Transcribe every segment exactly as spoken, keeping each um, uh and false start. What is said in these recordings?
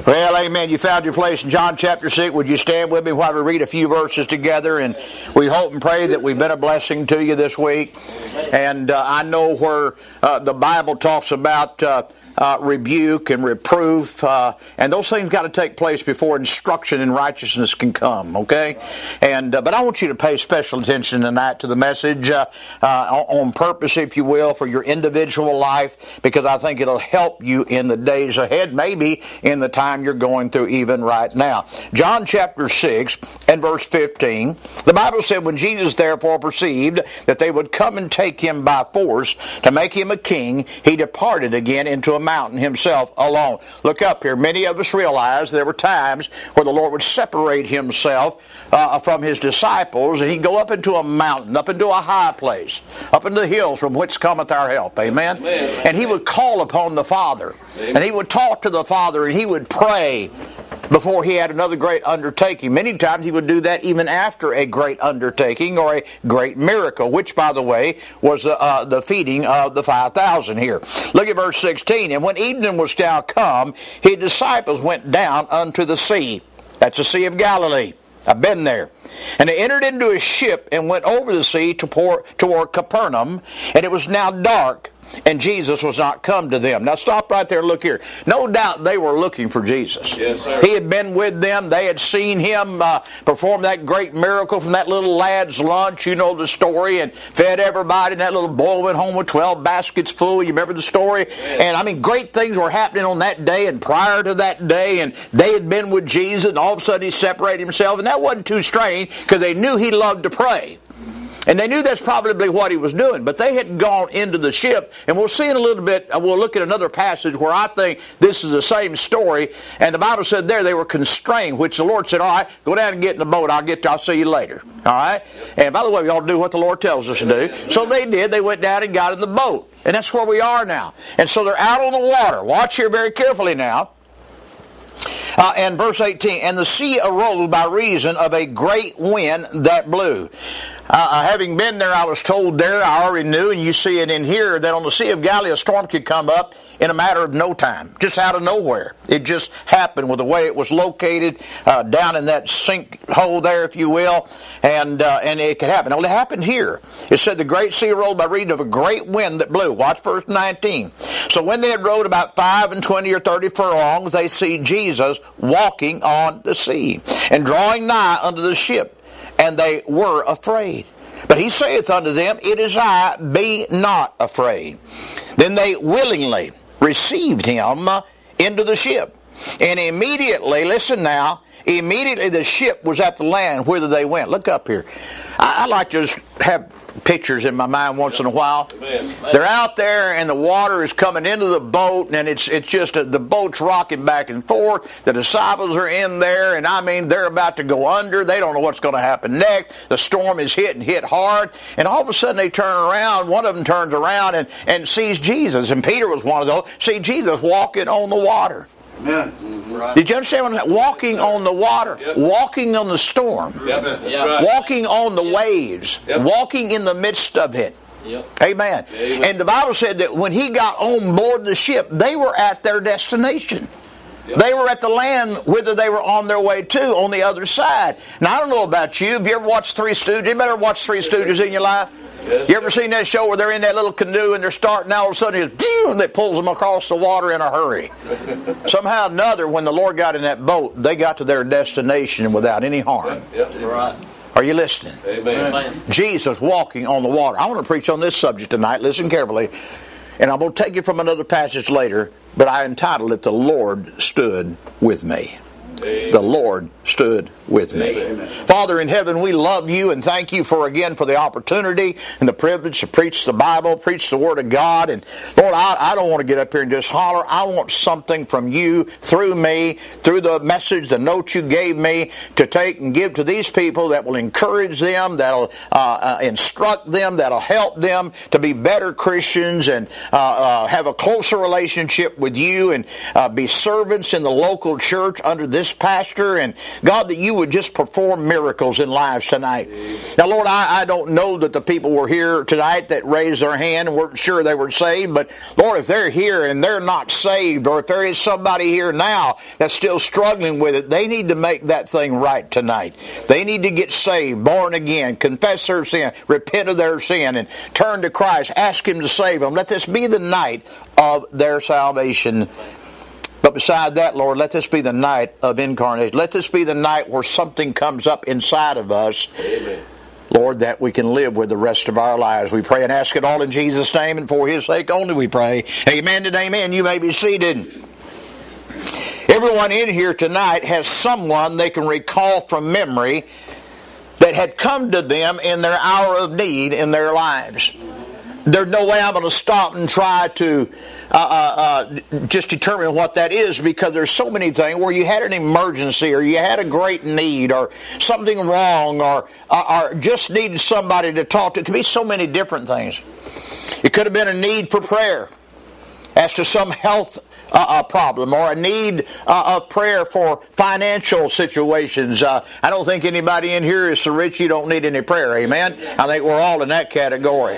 Well, amen. You found your place in John chapter six. Would you stand with me while we read a few verses together? And we hope and pray that we've been a blessing to you this week. And uh, I know where uh, the Bible talks about uh, uh, rebuke and reproof, uh, and those things got to take place before instruction in righteousness can come, okay? And uh, but I want you to pay special attention tonight to the message uh, uh, on purpose, if you will, for your individual life, because I think it'll help you in the days ahead, maybe in the time you're going through even right now. John chapter six and verse fifteen, the Bible said, when Jesus therefore perceived that they would come and take him by force to make him a king, he departed again into a mountain himself alone. Look up here. Many of us realize there were times where the Lord would separate himself uh, from his disciples, and he'd go up into a mountain, up into a high place, up into the hills from which cometh our help. Amen? Amen. And he would call upon the Father. Amen. And he would talk to the Father, and he would pray before he had another great undertaking. Many times he would do that even after a great undertaking or a great miracle, which, by the way, was uh, uh, the feeding of the five thousand here. Look at verse sixteen. And when evening was now come, his disciples went down unto the sea. That's the Sea of Galilee. I've been there. And they entered into a ship and went over the sea to pour, toward Capernaum. And it was now dark, and Jesus was not come to them. Now stop right there and look here. No doubt they were looking for Jesus. Yes, sir. He had been with them. They had seen him uh, perform that great miracle from that little lad's lunch. You know the story. And fed everybody. And that little boy went home with twelve baskets full. You remember the story? Yes. And I mean, great things were happening on that day and prior to that day. And they had been with Jesus. And all of a sudden he separated himself. And that wasn't too strange because they knew he loved to pray. And they knew that's probably what he was doing. But they had gone into the ship. And we'll see in a little bit, we'll look at another passage where I think this is the same story. And the Bible said there they were constrained, which the Lord said, all right, go down and get in the boat. I'll get to, I'll see you later. All right? And by the way, we ought to do what the Lord tells us to do. So they did. They went down and got in the boat. And that's where we are now. And so they're out on the water. Watch here very carefully now. Uh, and verse eighteen, and the sea arose by reason of a great wind that blew. Uh, having been there, I was told there, I already knew, and you see it in here, that on the Sea of Galilee a storm could come up in a matter of no time, just out of nowhere. It just happened with the way it was located uh, down in that sinkhole there, if you will, and uh, and it could happen. Now, it happened here. It said the great sea arose by reason of a great wind that blew. Watch verse nineteen. So when they had rowed about five and twenty or thirty furlongs, they see Jesus walking on the sea, and drawing nigh unto the ship, and they were afraid. But he saith unto them, it is I, be not afraid. Then they willingly received him into the ship. And immediately, listen now, immediately the ship was at the land whither they went. Look up here. I, I like to just have pictures in my mind once in a while. They're out there and the water is coming into the boat, and it's it's just a, the boat's rocking back and forth. The disciples are in there, and I mean they're about to go under. They don't know what's going to happen next. The storm is hit and hit hard, and all of a sudden they turn around. One of them turns around and, and sees Jesus, and Peter was one of those. See Jesus walking on the water. Amen. Mm-hmm. Right. Did you understand what I'm saying? Walking on the water, yep. Walking on the storm, yep. That's yep. right. Walking on the yep. waves, yep. Walking in the midst of it. Yep. Amen. Amen. And the Bible said that when he got on board the ship, they were at their destination. Yep. They were at the land whither they were on their way to, on the other side. Now, I don't know about you. Have you ever watched Three Stooges? Anybody ever watched Three Stooges in your life? Yes, you ever seen that show where they're in that little canoe and they're starting out, all of a sudden it's, and it pulls them across the water in a hurry. Somehow or another, when the Lord got in that boat, they got to their destination without any harm. Yep, yep. Right. Are you listening? Amen. Amen. Jesus walking on the water. I want to preach on this subject tonight. Listen carefully. And I'm going to take it from another passage later, but I entitled it, The Lord Stood With Me. Amen. The Lord stood with me. Amen. Father in heaven, we love you and thank you for again for the opportunity and the privilege to preach the Bible, preach the Word of God. And Lord, I, I don't want to get up here and just holler. I want something from you through me, through the message, the note you gave me to take and give to these people that will encourage them, that'll uh, uh, instruct them, that'll help them to be better Christians and uh, uh, have a closer relationship with you and uh, be servants in the local church under this this pastor, and God, that you would just perform miracles in lives tonight. Now, Lord, I, I don't know that the people were here tonight that raised their hand and weren't sure they were saved, but Lord, if they're here and they're not saved, or if there is somebody here now that's still struggling with it, they need to make that thing right tonight. They need to get saved, born again, confess their sin, repent of their sin, and turn to Christ. Ask Him to save them. Let this be the night of their salvation. But beside that, Lord, let this be the night of incarnation. Let this be the night where something comes up inside of us, Amen. Lord, that we can live with the rest of our lives. We pray and ask it all in Jesus' name, and for His sake only we pray. Amen and amen. You may be seated. Everyone in here tonight has someone they can recall from memory that had come to them in their hour of need in their lives. There's no way I'm going to stop and try to uh, uh, uh, just determine what that is, because there's so many things where you had an emergency, or you had a great need, or something wrong, or, uh, or just needed somebody to talk to. It could be so many different things. It could have been a need for prayer as to some health Uh, a problem, or a need uh, of prayer for financial situations. Uh, I don't think anybody in here is so rich you don't need any prayer. Amen? I think we're all in that category.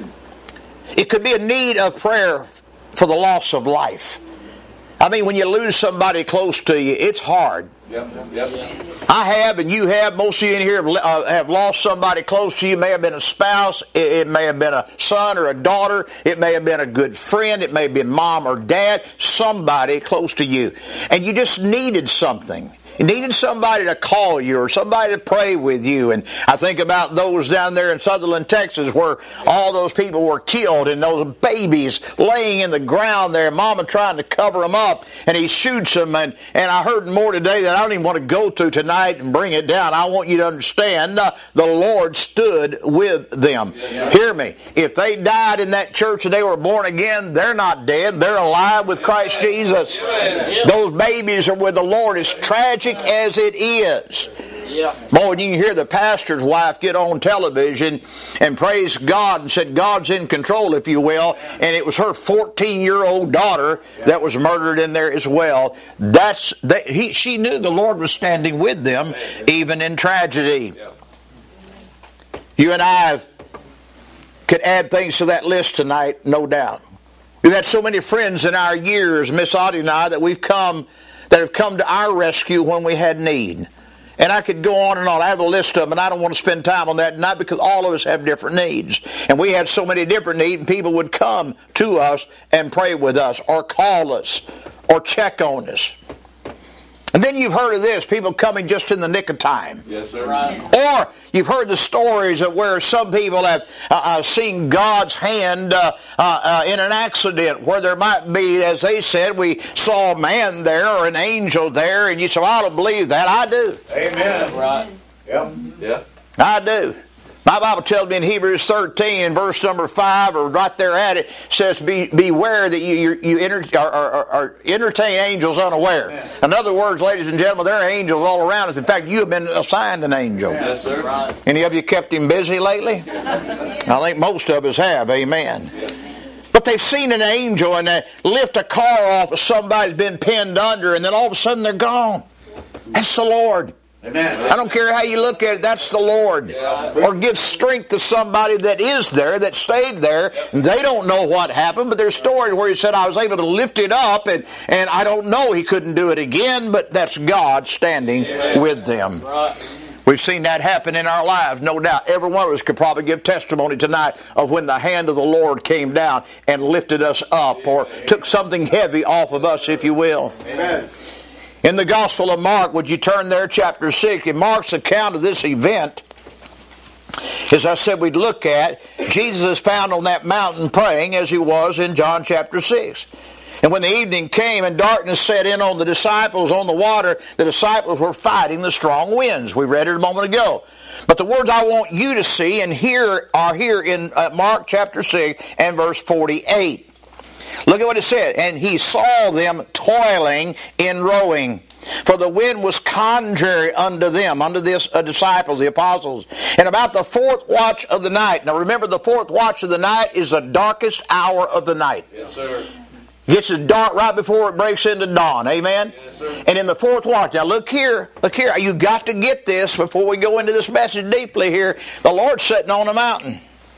It could be a need of prayer for the loss of life. I mean, when you lose somebody close to you, it's hard. Yep, yep. I have, and you have. Most of you in here have, uh, have lost somebody close to you. It may have been a spouse. It, it may have been a son or a daughter. It may have been a good friend. It may have been mom or dad. Somebody close to you. And you just needed something. You needed somebody to call you, or somebody to pray with you. And I think about those down there in Sutherland, Texas, where all those people were killed, and those babies laying in the ground there, mama trying to cover them up, and he shoots them. And, and I heard more today that I don't even want to go to tonight and bring it down. I want you to understand uh, the Lord stood with them. Yes, hear me. If they died in that church and they were born again, they're not dead. They're alive with Christ Jesus. Those babies are with the Lord. It's tragic as it is. Yeah. Boy, you can hear the pastor's wife get on television and praise God and said God's in control, if you will, and it was her fourteen-year-old daughter that was murdered in there as well. That's that. He, she knew the Lord was standing with them, even in tragedy. You and I could add things to that list tonight, no doubt. We've had so many friends in our years, Miss Audie and I, that we've come that have come to our rescue when we had need. And I could go on and on. I have a list of them, and I don't want to spend time on that tonight, because all of us have different needs. And we had so many different needs, and people would come to us and pray with us, or call us, or check on us. And then you've heard of this, people coming just in the nick of time. Yes, sir. Right. Or you've heard the stories of where some people have uh, uh, seen God's hand uh, uh, uh, in an accident, where there might be, as they said, we saw a man there or an angel there, and you say, well, I don't believe that. I do. Amen. Right. Yep. Yeah. I do. My Bible tells me in Hebrews thirteen, in verse number five, or right there at it, says, Be, beware that you you, you enter, or, or, or entertain angels unaware. Yeah. In other words, ladies and gentlemen, there are angels all around us. In fact, you have been assigned an angel. Yeah. Yes, sir. Right. Any of you kept him busy lately? I think most of us have. Amen. Yeah. But they've seen an angel, and they lift a car off of somebody's been pinned under, and then all of a sudden they're gone. That's the Lord. Amen. I don't care how you look at it, that's the Lord. Yeah. Or give strength to somebody that is there, that stayed there, and they don't know what happened, but there's stories where he said, I was able to lift it up, and, and I don't know, he couldn't do it again, but that's God standing Amen. With them. Right. We've seen that happen in our lives, no doubt. Every one of us could probably give testimony tonight of when the hand of the Lord came down and lifted us up, or took something heavy off of us, if you will. Amen. In the Gospel of Mark, would you turn there, chapter six, in Mark's account of this event, as I said we'd look at, Jesus is found on that mountain praying as he was in John chapter six. And when the evening came and darkness set in on the disciples on the water, the disciples were fighting the strong winds. We read it a moment ago. But the words I want you to see and hear are here in uh, Mark chapter six and verse forty-eight. Look at what it said. And he saw them toiling in rowing, for the wind was contrary unto them, unto the uh, disciples, the apostles. And about the fourth watch of the night. Now remember, the fourth watch of the night is the darkest hour of the night. Yes, sir. Gets it dark right before it breaks into dawn. Amen? Yes, sir. And in the fourth watch, now look here, look here, you got to get this before we go into this message deeply here. The Lord's sitting on a mountain.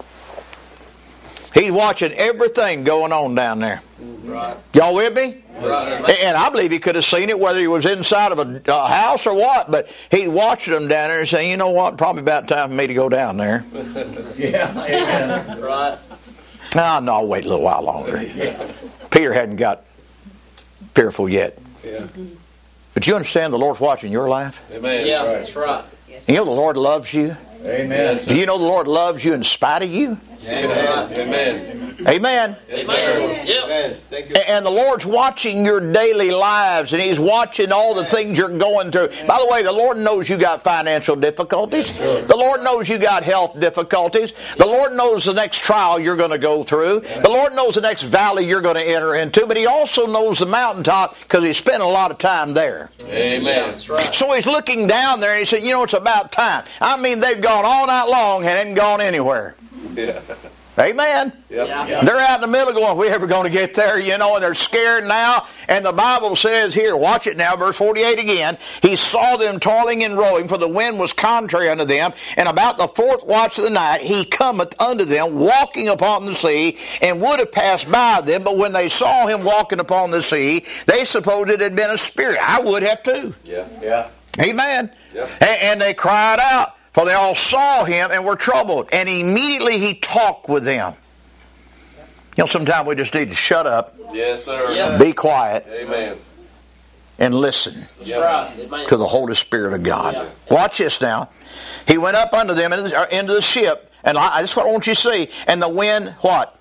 He's watching everything going on down there. Right. Y'all with me? Right. And I believe he could have seen it whether he was inside of a, a house or what, but he watched them down there and saying, you know what, probably about time for me to go down there. Yeah. Amen. Right. No, no, I'll wait a little while longer. Peter hadn't got fearful yet. Yeah. But you understand the Lord's watching your life? Amen. Yeah, That's right. that's right. You know the Lord loves you? Amen. Do you know the Lord loves you in spite of you? Amen. Amen. Amen. Yes, Amen. sir. Yep. Amen. Thank you. And the Lord's watching your daily lives, and He's watching all the things you're going through. By the way, the Lord knows you got financial difficulties. The Lord knows you got health difficulties. The Lord knows the next trial you're going to go through. The Lord knows the next valley you're going to enter into, but He also knows the mountaintop because He spent a lot of time there. Amen. That's right. So He's looking down there and He said, you know, it's about time. I mean, they've gone all night long and hadn't gone anywhere. Yeah. Amen. Yep. Yeah. They're out in the middle going, we ever going to get there, you know, and they're scared now. And the Bible says here, watch it now, verse forty-eight again, He saw them toiling and rowing, for the wind was contrary unto them. And about the fourth watch of the night, He cometh unto them, walking upon the sea, and would have passed by them. But when they saw Him walking upon the sea, they supposed it had been a spirit. I would have too. Yeah. Yeah. Amen. Yep. And, and they cried out, for they all saw Him and were troubled. And immediately He talked with them. You know, sometimes we just need to shut up, Yes, sir. Yep. be quiet, Amen. and listen That's Yep. right. Amen. to the Holy Spirit of God. Yeah. Watch this now. He went up unto them into the, into the ship, and I, this is what I want you to see. And the wind, what?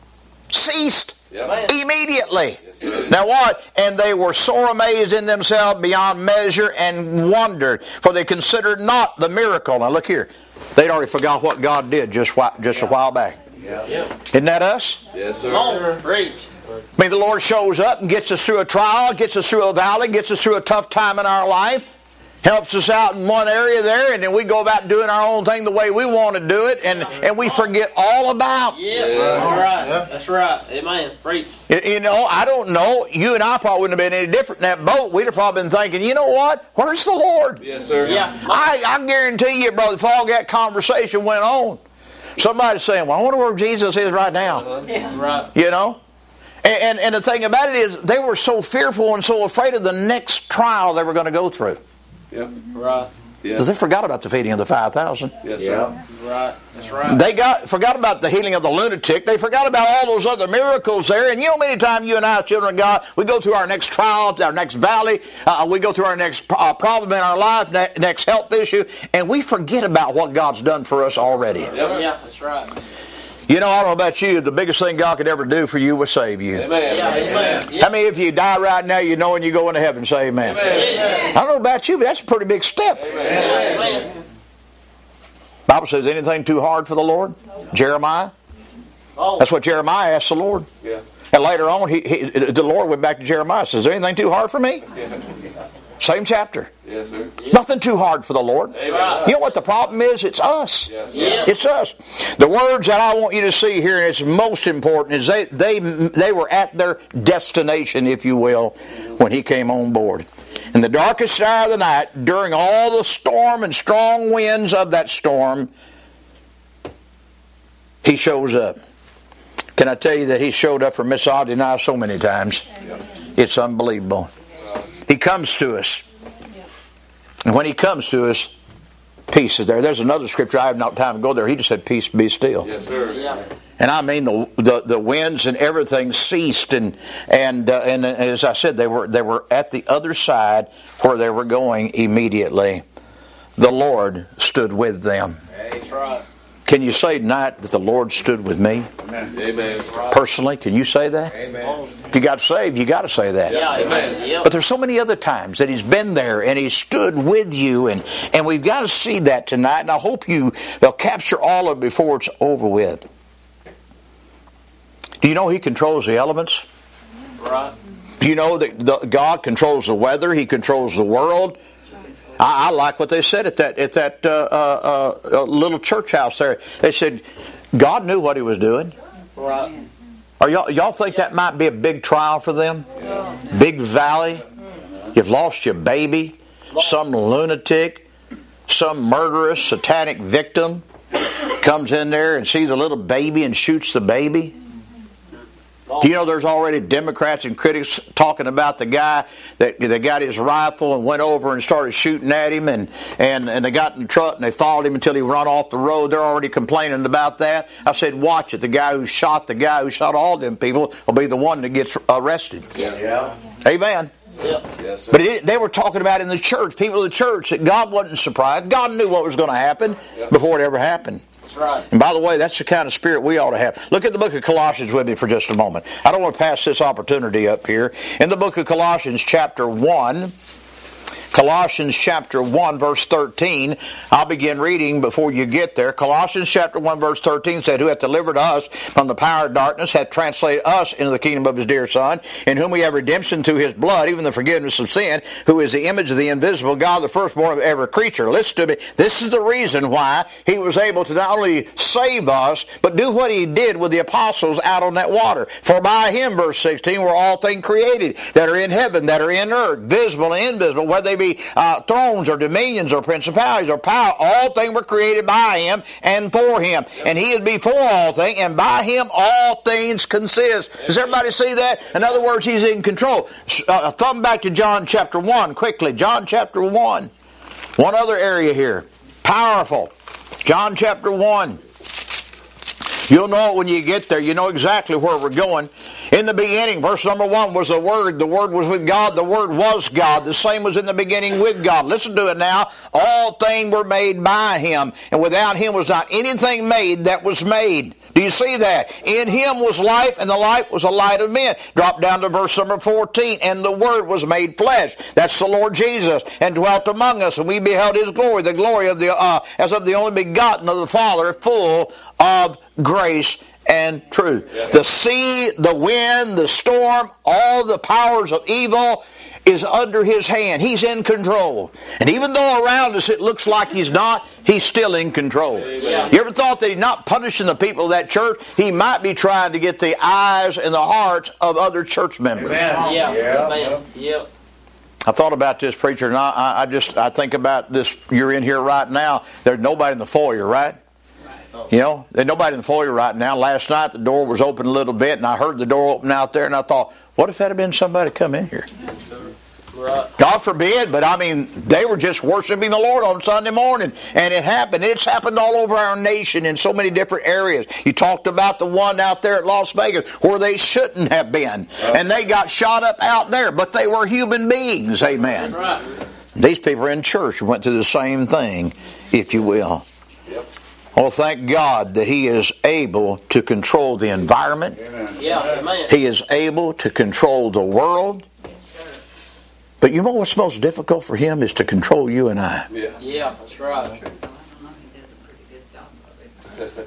Ceased Yep. immediately. Yes, sir. Now what? And they were sore amazed in themselves beyond measure and wondered, for they considered not the miracle. Now look here. They'd already forgot what God did just, whi- just a while back. Yeah. Yep. Isn't that us? Yes, sir. Come on. Preach. I mean, the Lord shows up and gets us through a trial, gets us through a valley, gets us through a tough time in our life, helps us out in one area there, and then we go about doing our own thing the way we want to do it, and, and we forget all about. Yeah. Yeah. That's right. Yeah. That's right. Amen. Preach. You you know, I don't know. You and I probably wouldn't have been any different in that boat. We'd have probably been thinking, you know what? Where's the Lord? Yes, sir. Yeah. I, I guarantee you, Brother Fogg, that conversation went on. Somebody's saying, well, I wonder where Jesus is right now. Yeah. Right. You know? And, and, and the thing about it is, they were so fearful and so afraid of the next trial they were going to go through. Yep. Right. Because Yeah. they forgot about the feeding of the five thousand. Yes, sir. Right. That's right. They got forgot about the healing of the lunatic. They forgot about all those other miracles there. And you know, many times you and I, children of God, we go through our next trial, our next valley, uh, we go through our next uh, problem in our life, ne- next health issue, and we forget about what God's done for us already. Yep. Yeah. That's right. You know, I don't know about you, the biggest thing God could ever do for you was save you. Amen. Yeah. Amen. How many if you die right now, you know when you go into heaven, say amen. Amen. I don't know about you, but that's a pretty big step. Amen. Amen. Bible says, anything too hard for the Lord? Jeremiah. Oh. That's what Jeremiah asked the Lord. Yeah. And later on, he, he, the Lord went back to Jeremiah. Says, is there anything too hard for me? Yeah. Same chapter. Yes, sir. Nothing too hard for the Lord. Amen. You know what the problem is? It's us. Yes, sir. Yeah. It's us. The words that I want you to see here, and it's most important, is they, they, they were at their destination, if you will, when he came on board. In the darkest hour of the night, during all the storm and strong winds of that storm, he shows up. Can I tell you that he showed up for Miss Audrey and I so many times? It's unbelievable. He comes to us. And when he comes to us, peace is there. There's another scripture, I have not time to go there. He just said, peace, be still. Yes, sir. Yeah. And I mean, the the, the winds and everything ceased, and and uh, and as I said, they were they were at the other side where they were going immediately. The Lord stood with them. That's right. Can you say tonight that the Lord stood with me Amen. personally? Can you say that? Amen. If you got saved, you got to say that. Yeah. Amen. Amen. Yeah. But there's so many other times that he's been there and he's stood with you, and, and we've got to see that tonight, and I hope you will capture all of it before it's over with. Do you know he controls the elements? Right. Do you know that the, God controls the weather? He controls the world. I, I like what they said at that at that uh, uh, uh, little church house there. They said God knew what he was doing. Right. Are y'all, y'all think that might be a big trial for them? Big valley? You've lost your baby? Some lunatic? Some murderous, satanic victim comes in there and sees a little baby and shoots the baby? Do you know there's already Democrats and critics talking about the guy that, that got his rifle and went over and started shooting at him, and, and, and they got in the truck and they followed him until he run off the road? They're already complaining about that. I said, watch it. The guy who shot the guy who shot all them people will be the one that gets arrested. Yeah. Yeah. Amen. Yeah. Yes, sir. But it, they were talking about in the church, people of the church, that God wasn't surprised. God knew what was going to happen before it ever happened. That's right. And by the way, that's the kind of spirit we ought to have. Look at the book of Colossians with me for just a moment. I don't want to pass this opportunity up here. In the book of Colossians chapter one, Colossians chapter one verse thirteen, I'll begin reading before you get there. Colossians chapter one verse thirteen said, who hath delivered us from the power of darkness, hath translated us into the kingdom of his dear Son, in whom we have redemption through his blood, even the forgiveness of sin, who is the image of the invisible God, the firstborn of every creature. Listen to me. This is the reason why he was able to not only save us, but do what he did with the apostles out on that water. For by him, verse sixteen, were all things created that are in heaven, that are in earth, visible and invisible, whether they be Uh, thrones or dominions or principalities or power, all things were created by him and for him. Yep. And he is before all things, and by him all things consist. Does everybody see that? In other words, he's in control. Uh, thumb back to John chapter one quickly. John chapter one. One other area here. Powerful. John chapter one. You'll know it when you get there. You know exactly where we're going. In the beginning, verse number one, was the Word. The Word was with God. The Word was God. The same was in the beginning with God. Listen to it now. All things were made by him, and without him was not anything made that was made. Do you see that? In him was life, and the life was the light of men. Drop down to verse number fourteen. And the Word was made flesh. That's the Lord Jesus. And dwelt among us, and we beheld his glory, the glory of the uh, as of the only begotten of the Father, full of grace and truth. Yeah. The sea, the wind, the storm, all the powers of evil is under his hand. He's in control. And even though around us it looks like he's not, he's still in control. Yeah. You ever thought that he's not punishing the people of that church? He might be trying to get the eyes and the hearts of other church members. Amen. Yeah. Yeah. Amen. Yep. I thought about this, preacher, and I, I just I think about this. You're in here right now. There's nobody in the foyer, right? You know, there's nobody in the foyer right now. Last night the door was open a little bit, and I heard the door open out there, and I thought, what if that had been somebody come in here? Right. God forbid, but I mean, they were just worshiping the Lord on Sunday morning, and it happened. It's happened all over our nation in so many different areas. You talked about the one out there at Las Vegas where they shouldn't have been, and they got shot up out there, but they were human beings. Amen. Right. These people in church went through the same thing, if you will. Yep. Well, thank God that he is able to control the environment. Amen. Yeah. Amen. He is able to control the world. But you know what's most difficult for him is to control you and I. Yeah. Yeah. That's right. I don't know, he does a pretty good job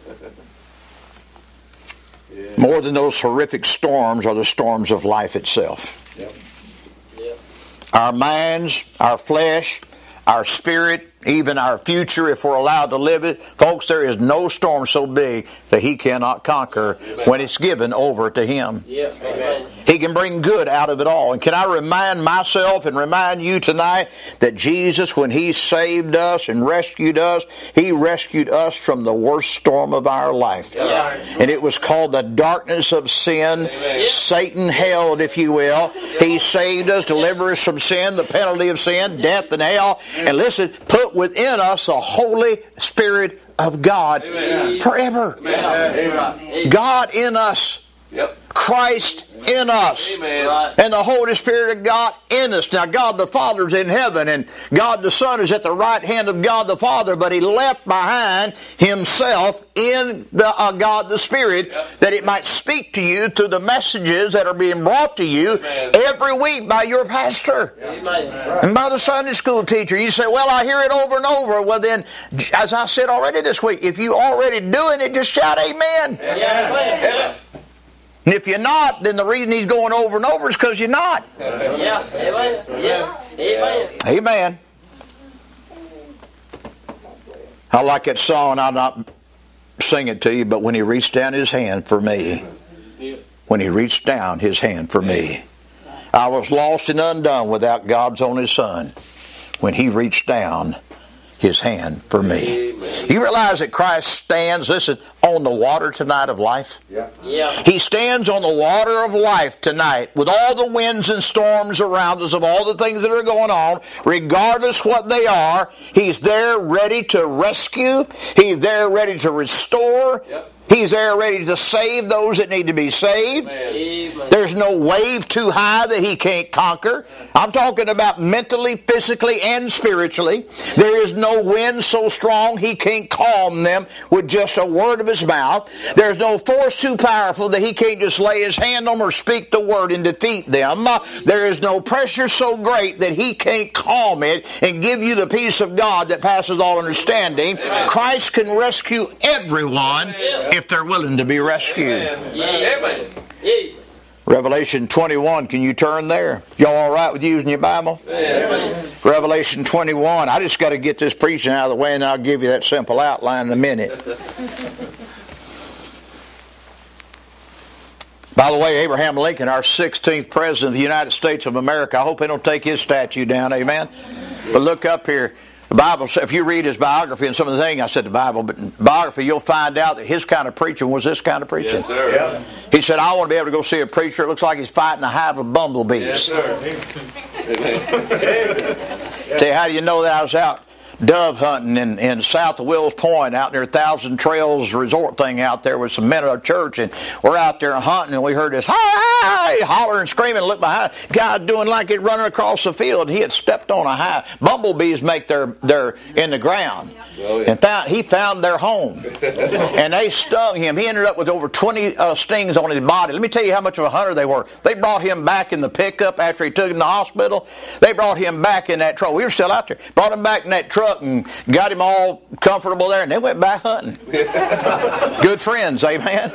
of it. Yeah. More than those horrific storms are the storms of life itself. Yep. Yep. Our minds, our flesh, our spirit, even our future, if we're allowed to live it. Folks, there is no storm so big that he cannot conquer when it's given over to him. Yep. Amen. He can bring good out of it all. And can I remind myself and remind you tonight that Jesus, when he saved us and rescued us, he rescued us from the worst storm of our life. Yeah. And it was called the darkness of sin. Amen. Satan held, if you will. He saved us, delivered us from sin, the penalty of sin, death and hell. And listen, put within us the Holy Spirit of God Amen. forever. Yeah. That's right. God in us. Yep. Christ in us. Amen. Right. And the Holy Spirit of God in us. Now, God the Father's in heaven, and God the Son is at the right hand of God the Father, but he left behind himself in the uh, God the Spirit, Yep. that it might speak to you through the messages that are being brought to you Amen. every week by your pastor. Amen. And by the Sunday school teacher. You say, well, I hear it over and over. Well, then, as I said already this week, if you already doing it, just shout amen. Yeah. Amen. And if you're not, then the reason he's going over and over is because you're not. Yeah. Amen. Yeah. Amen. Amen. I like that song, and I'll not sing it to you, but when he reached down his hand for me, Yeah. when He reached down His hand for me. I was lost and undone without God's only Son when He reached down His hand for me. Amen. You realize that Christ stands, listen, on the water tonight of life? Yeah. Yeah. He stands on the water of life tonight with all the winds and storms around us of all the things that are going on, regardless what they are. He's there ready to rescue. He's there ready to restore. Yep. He's there ready to save those that need to be saved. Amen. There's no wave too high that He can't conquer. I'm talking about mentally, physically, and spiritually. There is no wind so strong He can't calm them with just a word of His mouth. There's no force too powerful that He can't just lay His hand on them or speak the word and defeat them. Uh, There is no pressure so great that He can't calm it and give you the peace of God that passes all understanding. Christ can rescue everyone if they're willing to be rescued. Amen. Yeah. Revelation twenty-one, can you turn there? Y'all all right with using your Bible? Amen. Revelation twenty-one. I just got to get this preaching out of the way and I'll give you that simple outline in a minute. By the way, Abraham Lincoln, our sixteenth President of the United States of America, I hope they don't take his statue down, amen? But look up here. The Bible, if you read his biography and some of the things, I said the Bible, but in biography, you'll find out that his kind of preaching was this kind of preaching. Yes, sir. Yeah. He said, I want to be able to go see a preacher. It looks like he's fighting a hive of bumblebees. Yes, sir. Amen. Say, how do you know that? I was out dove hunting in, in south of Wills Point, out near Thousand Trails resort thing out there with some men at our church, and we're out there hunting, and we heard this, hi, hi, hollering and screaming, and looked behind, guy doing like it running across the field, and he had stepped on a hive. Bumblebees make their, their in the ground. Oh, yeah. And found, he found their home. And they stung him. He ended up with over twenty uh, stings on his body. Let me tell you how much of a hunter they were. They brought him back in the pickup after he took him to the hospital. They brought him back in that truck. We were still out there. Brought him back in that truck and got him all comfortable there. And they went back hunting. Good friends, amen.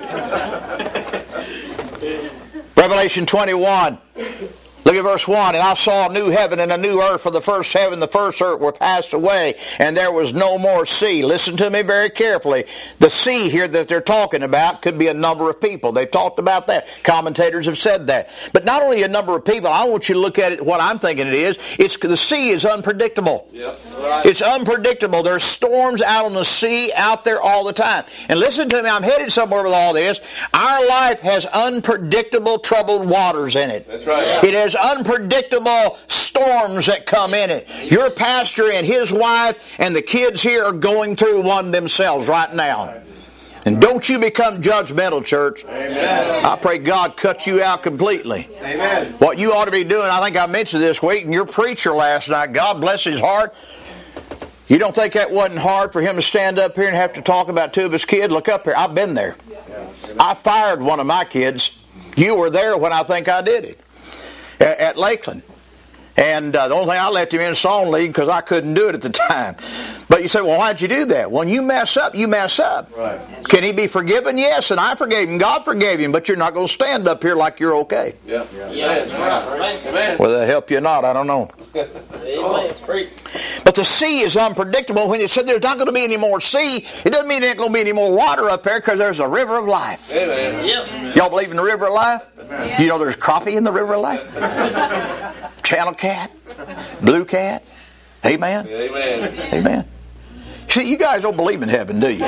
Revelation twenty-one. Look at verse one. And I saw a new heaven and a new earth, for the first heaven and the first earth were passed away, and there was no more sea. Listen to me very carefully. The sea here that they're talking about could be a number of people. They've talked about that. Commentators have said that. But not only a number of people, I want you to look at it what I'm thinking it is. It's the sea is unpredictable. Yep. It's unpredictable. There's storms out on the sea out there all the time. And listen to me, I'm headed somewhere with all this. Our life has unpredictable troubled waters in it. That's right. It has unpredictable storms that come in it. Your pastor and his wife and the kids here are going through one themselves right now. And don't you become judgmental, church. Amen. I pray God cuts you out completely. Amen. What you ought to be doing, I think I mentioned this week, and your preacher last night, God bless his heart. You don't think that wasn't hard for him to stand up here and have to talk about two of his kids? Look up here. I've been there. I fired one of my kids. You were there when I think I did it. At Lakeland. And uh, the only thing I left him in Song League because I couldn't do it at the time. But you say, well, why'd you do that? When you mess up, you mess up. Right. Can he be forgiven? Yes, and I forgave him. God forgave him. But you're not going to stand up here like you're okay. Yeah. Yeah, that's right. Amen. Whether they help you or not, I don't know. Amen. Preach. But the sea is unpredictable. When you said there's not going to be any more sea, it doesn't mean there ain't going to be any more water up there because there's a river of life. Amen. Yep. Y'all believe in the river of life? Do you know there's crappie in the river of life? Channel cat, blue cat. Amen. Amen. Amen. See, you guys don't believe in heaven, do you?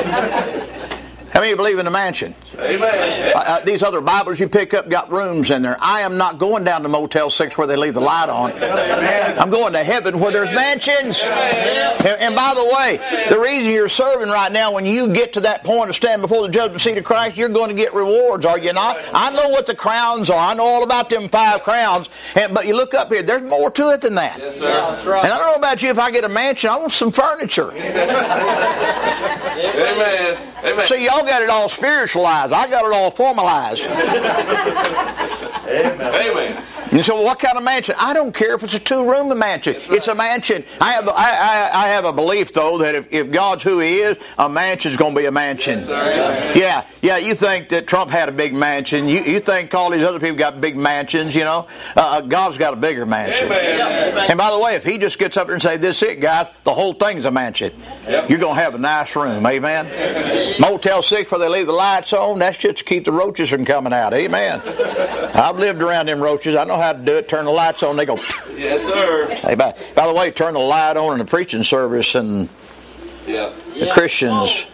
How many of you believe in the mansion? Amen. Uh, uh, these other Bibles you pick up got rooms in there. I am not going down to Motel six where they leave the light on. I'm going to heaven where there's mansions. And, and by the way, the reason you're serving right now, when you get to that point of standing before the judgment seat of Christ, you're going to get rewards, are you not? I know what the crowns are. I know all about them five crowns. And, but you look up here, there's more to it than that. Yes, Yeah, sir. that's right. And I don't know about you, if I get a mansion, I want some furniture. Amen. Amen. See, y'all got it all spiritualized. I got it all formalized. Amen. You say, well, what kind of mansion? I don't care if it's a two-room mansion. Right. It's a mansion. I have, I, I, I have a belief, though, that if, if God's who He is, a mansion's going to be a mansion. Yes, yeah, yeah. You think that Trump had a big mansion. You, you think all these other people got big mansions, you know. Uh, God's got a bigger mansion. Amen. And by the way, if He just gets up there and say, this is it, guys, the whole thing's a mansion. Yep. You're going to have a nice room. Amen. Amen. Motel six where they leave the lights on, that's just to keep the roaches from coming out. Amen. I've lived around them roaches. I know how to do it. Turn the lights on, they go. Yes, sir. Hey, by, by the way, turn the light on in the preaching service and yeah. the yeah. Christians.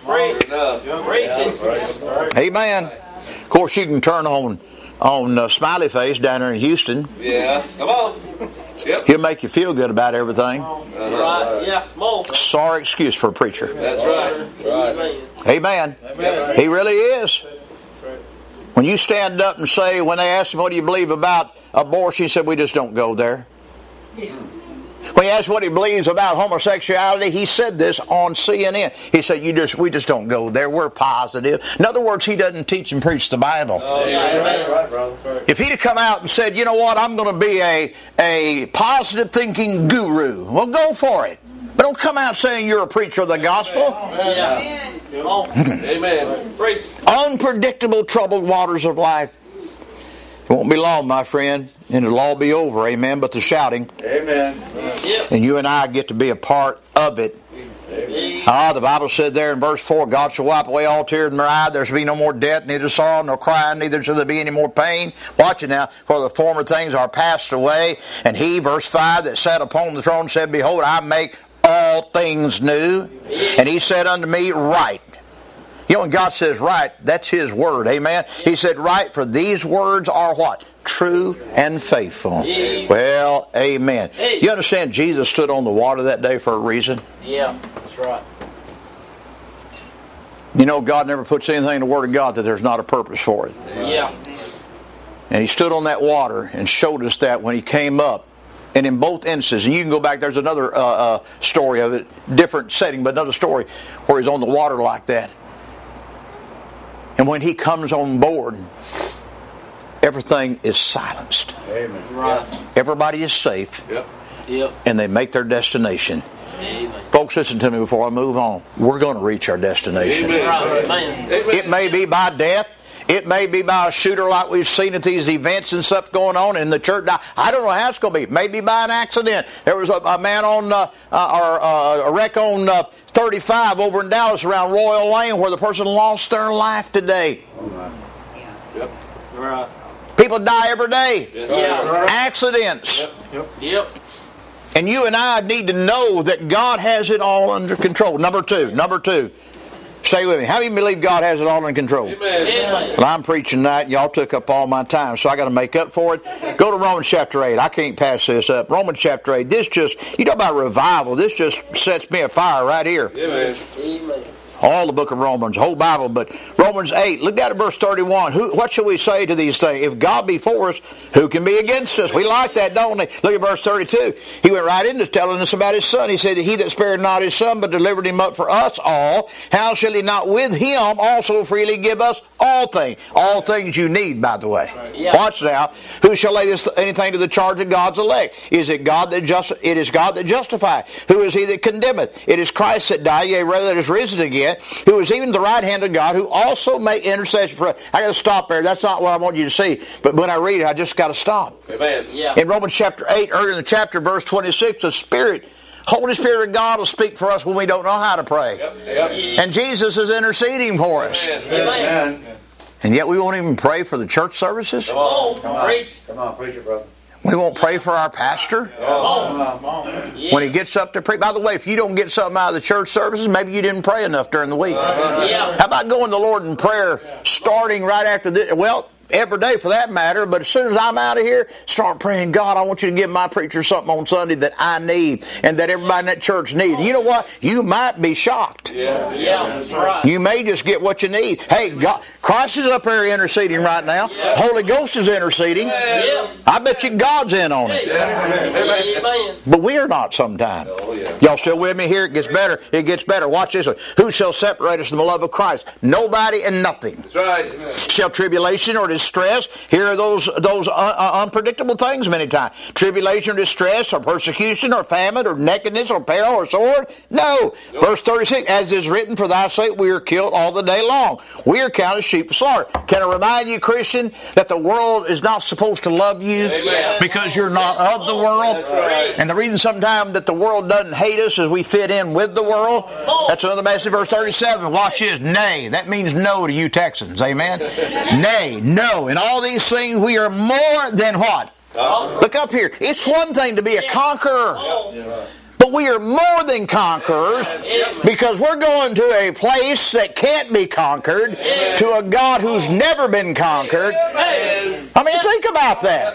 Oh, amen. Of course, you can turn on on uh, Smiley Face down there in Houston. Yeah, come on. Yep. He'll make you feel good about everything. Uh-huh. Right. Yeah, come on. Sorry excuse for a preacher. That's right. Right. Amen. Amen. He really is. When you stand up and say, when they ask him, what do you believe about abortion, he said, we just don't go there. Yeah. When he asked what he believes about homosexuality, he said this on C N N. He said, "You just, we just don't go there. We're positive." In other words, he doesn't teach and preach the Bible. Oh, yeah. That's right, brother. If he'd have come out and said, "You know what? I'm going to be a a positive thinking guru," well, go for it. But don't come out saying you're a preacher of the gospel. Amen. Amen. Amen. Preach. Unpredictable, troubled waters of life. It won't be long, my friend, and it'll all be over, amen, but the shouting. Amen. And you and I get to be a part of it. Amen. Ah, the Bible said there in verse four, God shall wipe away all tears from their eye. There shall be no more death, neither sorrow, nor crying, neither shall there be any more pain. Watch it now. For the former things are passed away. And he, verse five, that sat upon the throne said, Behold, I make all things new. And he said unto me, Write. You know, when God says right, that's His word. Amen. He said right, for these words are what? True and faithful. Yeah. Well, amen. Hey. You understand Jesus stood on the water that day for a reason? Yeah, that's right. You know, God never puts anything in the Word of God that there's not a purpose for it. Yeah. And He stood on that water and showed us that when He came up. And in both instances, and you can go back, there's another uh, uh, story of it, different setting, but another story where He's on the water like that. And when He comes on board, everything is silenced. Amen. Right. Everybody is safe. Yep. Yep. And they make their destination. Amen. Folks, listen to me before I move on. We're going to reach our destination. Amen. Amen. It may be by death. It may be by a shooter like we've seen at these events and stuff going on in the church. I don't know how it's going to be. Maybe by an accident. There was a, a man on, uh, uh, or uh, a wreck on uh, thirty-five over in Dallas around Royal Lane where the person lost their life today. Yep. Right. People die every day. Yes, yeah. Accidents. Yep. Yep. Yep. And you and I need to know that God has it all under control. Number two. Number two. Stay with me. How many believe God has it all in control? Amen. Well, I'm preaching tonight, and y'all took up all my time, so I got to make up for it. Go to Romans chapter eight. I can't pass this up. Romans chapter eight. This just, you talk about revival. This just sets me afire right here. Amen. Amen. All the book of Romans, the whole Bible, but Romans eight, look down at verse thirty-one. Who, what shall we say to these things? If God be for us, who can be against us? We like that, don't we? Look at verse thirty-two. He went right into telling us about His Son. He said, He that spared not His Son, but delivered Him up for us all, how shall He not with Him also freely give us all things? All things you need, by the way. Yeah. Watch now. Who shall lay this anything to the charge of God's elect? Is it God that just? It is God that justifieth. Who is He that condemneth? It is Christ that died, yea, rather that is risen again, who is even the right hand of God, who also make intercession for us. I got to stop there. That's not what I want you to see. But when I read it, I just got to stop. Amen. Yeah. In Romans chapter eight, earlier in the chapter, verse twenty-six, the Spirit, Holy Spirit of God will speak for us when we don't know how to pray. Yep. Yep. And Jesus is interceding for us. Amen. Amen. And yet we won't even pray for the church services. Come on. Come on. Preach. Come on, preach it, brother. We won't pray for our pastor Come on. Yeah. when he gets up to preach. By the way, if you don't get something out of the church services, maybe you didn't pray enough during the week. Yeah. How about going to the Lord in prayer starting right after this? Well, every day for that matter, but as soon as I'm out of here, start praying, God, I want you to give my preacher something on Sunday that I need and that everybody in that church needs. You know what? You might be shocked. Yeah. Yeah. That's right. You may just get what you need. Hey, God, Christ is up here interceding right now. Holy Ghost is interceding. Yeah. I bet you God's in on it. Amen. But we are not sometimes. Oh, yeah. Y'all still with me here? It gets better. It gets better. Watch this one. Who shall separate us from the love of Christ? Nobody and nothing. That's right. Shall tribulation or distress? Here are those those un- uh, unpredictable things many times. Tribulation or distress or persecution or famine or nakedness or peril or sword? No. Nope. Verse thirty-six, as is written, for thy sake we are killed all the day long. We are counted sheep for slaughter. Can I remind you, Christian, that the world is not supposed to love you Amen. because you're not of the world? That's right. And the reason sometimes that the world doesn't hate us is we fit in with the world. That's another message. Verse thirty-seven, watch this. Nay, that means no to you Texans. Amen? Nay, no. In all these things we are more than what? Oh. Look up here. It's one thing to be a conqueror. But we are more than conquerors because we're going to a place that can't be conquered, to a God who's never been conquered. I mean, think about that.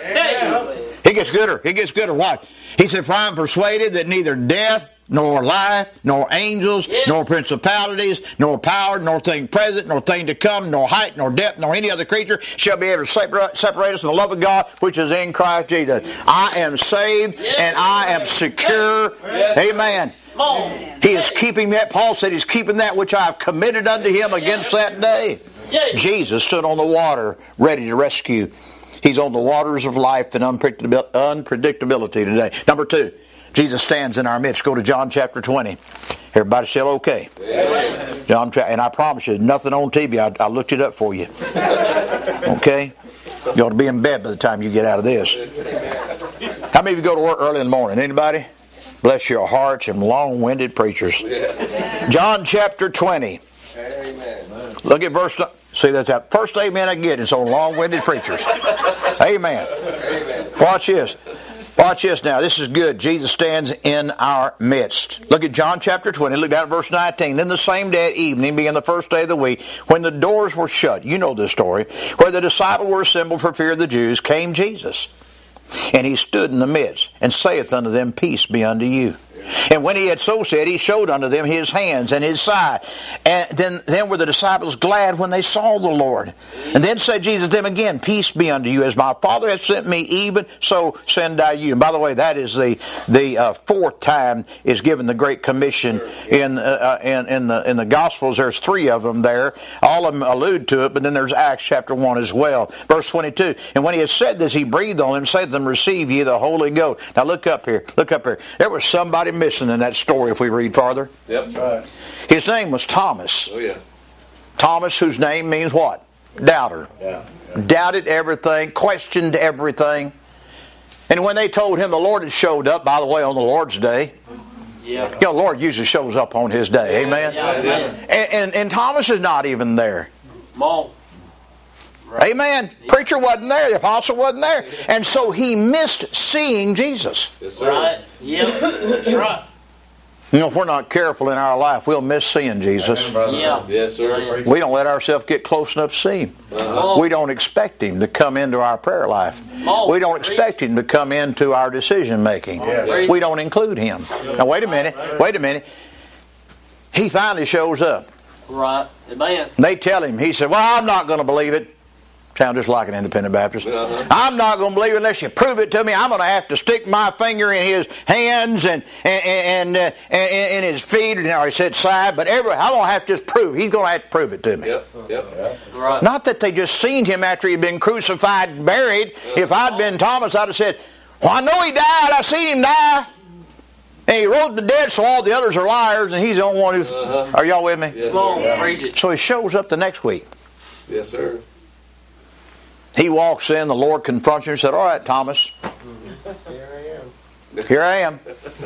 It gets gooder. It gets gooder. Watch. He said, for I am persuaded that neither death, nor life, nor angels, nor principalities, nor power, nor thing present, nor thing to come, nor height, nor depth, nor any other creature shall be able to separate, separate us from the love of God, which is in Christ Jesus. I am saved and I am secure. Amen. He is keeping that. Paul said he's keeping that which I have committed unto him against that day. Jesus stood on the water ready to rescue. He's on the waters of life and unpredictability today. Number two, Jesus stands in our midst. Go to John chapter twenty. Everybody still okay? Amen. John, and I promise you, nothing on T V. I, I looked it up for you. Okay? You ought to be in bed by the time you get out of this. How many of you go to work early in the morning? Anybody? Bless your hearts and long-winded preachers. John chapter twenty. Amen. Look at verse. See, that's that first amen I get. It's on long-winded preachers. Amen. Watch this. Watch this now. This is good. Jesus stands in our midst. Look at John chapter twenty. Look down at verse nineteen. Then the same day at evening, being the first day of the week, when the doors were shut, you know this story, where the disciples were assembled for fear of the Jews, came Jesus. And he stood in the midst, and saith unto them, Peace be unto you. And when he had so said, he showed unto them his hands and his side. And then, then were the disciples glad when they saw the Lord. And then said Jesus to them again, Peace be unto you. As my Father hath sent me, even so send I you. And by the way, that is the the uh, fourth time is given the Great Commission in, uh, in in the in the Gospels. There's three of them there. All of them allude to it, but then there's Acts chapter one as well. Verse twenty-two. And when he had said this, he breathed on them, said to them, Receive ye the Holy Ghost. Now look up here. Look up here. There was somebody missing in that story if we read farther. Yep. Right. His name was Thomas. Oh yeah. Thomas, whose name means what? Doubter. Yeah. Doubted everything, questioned everything. And when they told him the Lord had showed up, by the way, on the Lord's day, Yeah. you know, the Lord usually shows up on his day. Amen? Yeah, amen. And, and, and Thomas is not even there. Come on. Amen. Preacher wasn't there. The apostle wasn't there. And so he missed seeing Jesus. Yes, sir. Right. Yep. That's right. You know, if we're not careful in our life, we'll miss seeing Jesus. Yeah. Yes, sir. We don't let ourselves get close enough to see him. Uh-huh. We don't expect him to come into our prayer life. We don't expect him to come into our decision making. Yeah. We don't include him. Now wait a minute. Wait a minute. He finally shows up. Right. Amen. And they tell him, he said, well, I'm not going to believe it. Sound just like an independent Baptist. Uh-huh. I'm not going to believe it unless you prove it to me. I'm going to have to stick my finger in his hands and and and, uh, and, and his feet. And I said side, but every I'm going to have to just prove. He's going to have to prove it to me. Yep. Yep. Right. Not that they just seen him after he'd been crucified and buried. If I'd been Thomas, I'd have said, well, I know he died. I seen him die. And he rose from the dead, so all the others are liars, and he's the only one who... Uh-huh. Are y'all with me? Yes, Come on. sir. Preach it. So he shows up the next week. Yes, sir. He walks in, the Lord confronts him and said, all right, Thomas. Here I am.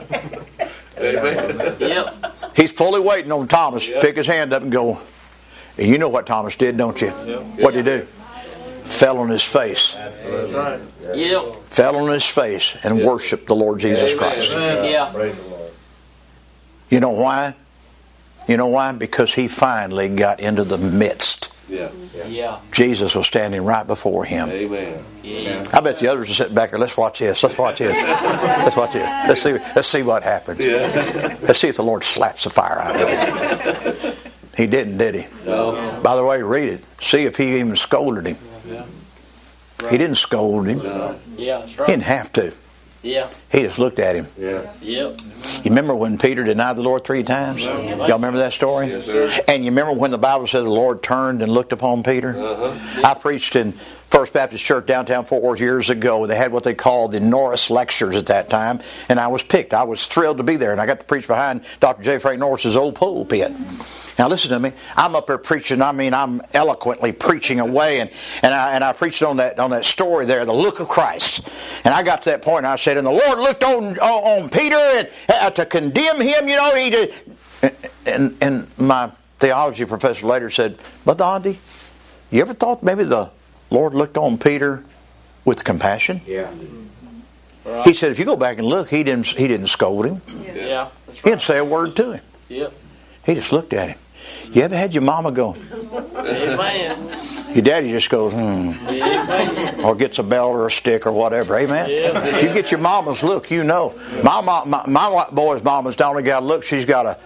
Amen. Yep. He's fully waiting on Thomas to Yep. pick his hand up and go. And you know what Thomas did, don't you? Yep. What did he do? Fell on his face. That's right. Yep. Fell on his face and Yes. worshiped the Lord Jesus Amen. Christ. Yeah. Praise the Lord. You know why? You know why? Because he finally got into the midst. Yeah. Yeah. Jesus was standing right before him. Amen. Yeah. I bet the others are sitting back here. Let's watch this. Let's watch this. Let's watch this. Let's see. Let's see what happens. Yeah. Let's see if the Lord slaps the fire out of him. He didn't, did he? No. By the way, read it. See if he even scolded him. Yeah. He didn't scold him. No. Yeah. That's He right. didn't have to. Yeah. He just looked at him. Yeah. Yep. You remember when Peter denied the Lord three times? Y'all remember that story? Yes, sir. And you remember when the Bible says the Lord turned and looked upon Peter? Uh-huh. I preached in First Baptist Church downtown Fort Worth years ago. They had what they called the Norris Lectures at that time, and I was picked. I was thrilled to be there, and I got to preach behind Doctor J. Frank Norris's old pulpit. Now listen to me. I'm up there preaching. I mean, I'm eloquently preaching away, and, and I and I preached on that on that story there, the look of Christ. And I got to that point, and I said, and the Lord looked on on, on Peter and uh, to condemn him. You know, he did. And, and and my theology professor later said, Brother Andy, you ever thought maybe the Lord looked on Peter with compassion? Yeah. Right. He said, if you go back and look, he didn't he didn't scold him. Yeah. That's He right. didn't say a word to him. Yep. He just looked at him. You ever had your mama go, Amen. your daddy just goes, hmm, Amen. or gets a belt or a stick or whatever, amen? Yeah. If you get your mama's look, you know. My, my, my, my boy's mama's not only got a look, she's got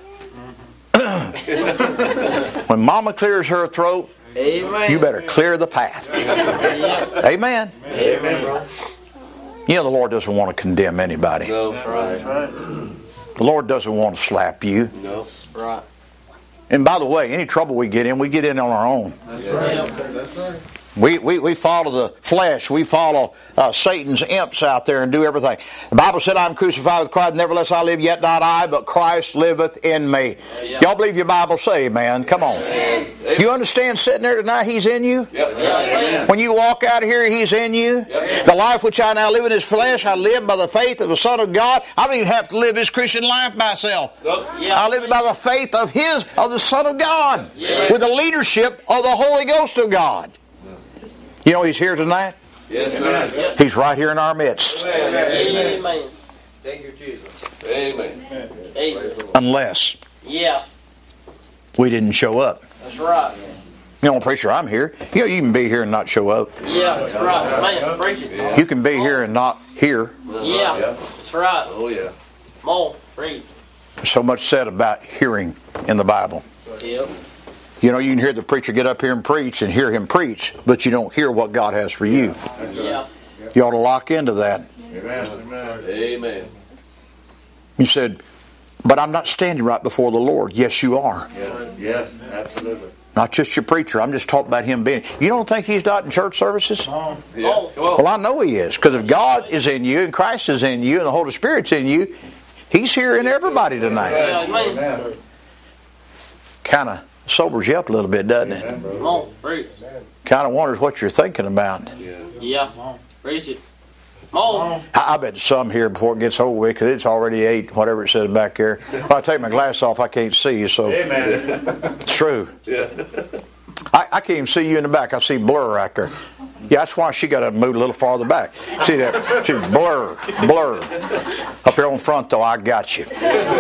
a... When mama clears her throat, Amen. you better clear the path. Yep. Amen. Amen, bro. You know the Lord doesn't want to condemn anybody. No. That's right. That's right. The Lord doesn't want to slap you. No. Right. And by the way, any trouble we get in, we get in on our own. That's right. Yep. That's right. We, we, we follow the flesh. We follow uh, Satan's imps out there and do everything. The Bible said, I'm crucified with Christ. Nevertheless I live, yet not I, but Christ liveth in me. Yeah. Y'all believe your Bible say, man? Come on. You understand sitting there tonight, He's in you? Yep. Yeah. When you walk out of here, He's in you. Yep. The life which I now live in His flesh, I live by the faith of the Son of God. I don't even have to live this Christian life myself. Nope. Yeah. I live it by the faith of His, of the Son of God, Yeah. with the leadership of the Holy Ghost of God. You know He's here tonight? Yes, sir. He's right here in our midst. Amen. Thank you, Jesus. Amen. Amen. Unless Yeah. we didn't show up. That's right. You know, preacher, I'm here. You know, you can be here and not show up. Yeah. That's right. Man, preach it. You can be here and not hear. Yeah. That's right. Oh, yeah. Come on. Preach. There's so much said about hearing in the Bible. Yep. You know, you can hear the preacher get up here and preach and hear him preach, but you don't hear what God has for you. Yeah. You ought to lock into that. Amen. Amen. You said, but I'm not standing right before the Lord. Yes, you are. Yes, yes, absolutely. Not just your preacher. I'm just talking about him being. You don't think he's not in church services? Yeah. Oh. Come on. Well, I know he is. Because if God is in you and Christ is in you and the Holy Spirit's in you, He's here in everybody tonight. Yeah. Amen. Amen. Kind of sobers you up a little bit, doesn't it? Amen, Come brother. on. Preach. Kind of wonders what you're thinking about. Yeah. Yeah. Preach it. Come on. I, I bet some here before it gets over with, because it's already eight, whatever it says back there. When I take my glass off, I can't see you, so Amen. it's true. Yeah. I, I can't even see you in the back. I see blur right there. Yeah, that's why she got to move a little farther back. See that? See, blur, blur. Up here on front, though, I got you.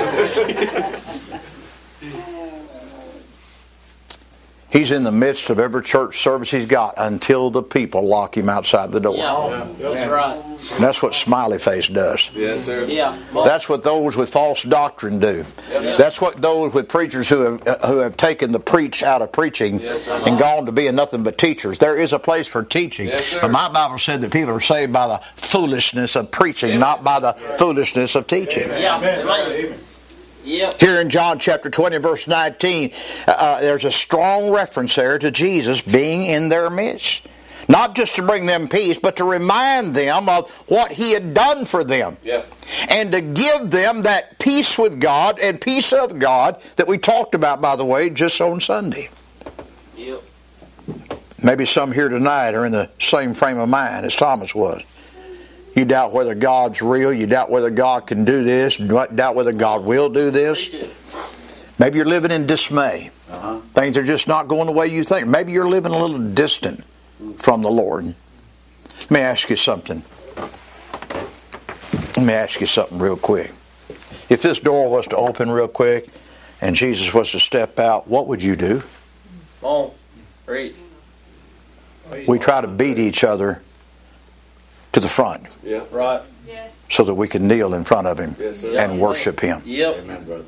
He's in the midst of every church service he's got until the people lock him outside the door. Yeah. That's right. And that's what Smiley Face does. Yes, sir. Yeah. Come on. That's what those with false doctrine do. That's what those with preachers who have uh, who have taken the preach out of preaching Yes, sir. and gone to being nothing but teachers. There is a place for teaching. Yes, sir. But my Bible said that people are saved by the foolishness of preaching, not by the foolishness of teaching. Yeah. Amen. Yep. Here in John chapter twenty, verse nineteen, uh, there's a strong reference there to Jesus being in their midst. Not just to bring them peace, but to remind them of what He had done for them. Yeah. And to give them that peace with God and peace of God that we talked about, by the way, just on Sunday. Yep. Maybe some here tonight are in the same frame of mind as Thomas was. You doubt whether God's real. You doubt whether God can do this. Doubt whether God will do this. Preach it. Maybe you're living in dismay. Uh-huh. Things are just not going the way you think. Maybe you're living a little distant from the Lord. Let me ask you something. Let me ask you something real quick. If this door was to open real quick and Jesus was to step out, what would you do? Come on. Preach. We try to beat each other to the front Yeah. Right. so that we can kneel in front of Him Yes, sir. and worship Him. Yep. Amen, brother.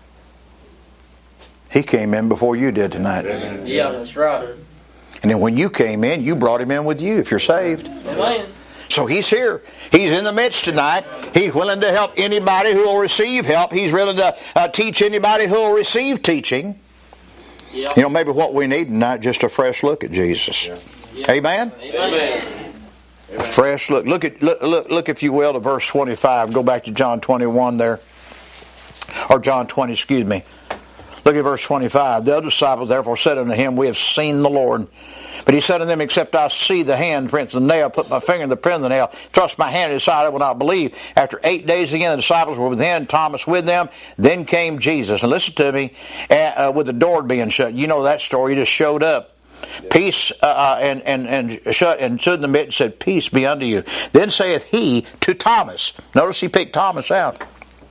He came in before you did tonight. Amen. Yeah. That's right. And then when you came in, you brought Him in with you if you're saved. Amen. So He's here. He's in the midst tonight. He's willing to help anybody who will receive help. He's willing to uh, teach anybody who will receive teaching. Yep. You know, maybe what we need tonight, just a fresh look at Jesus. Yep. Amen? Amen. A fresh look. Look at look, look look if you will to verse twenty-five. Go back to John twenty-one there. Or John twenty, excuse me. Look at verse twenty-five. The other disciples therefore said unto him, We have seen the Lord. But he said unto them, Except I see the hand prints of the nail, put my finger in the print of the nail, thrust my hand in his side, I will not believe. After eight days again, the disciples were within, Thomas with them. Then came Jesus. And listen to me, uh, with the door being shut. You know that story. He just showed up. Peace uh, and and and shut and stood in the midst and said, Peace be unto you. Then saith he to Thomas. Notice he picked Thomas out.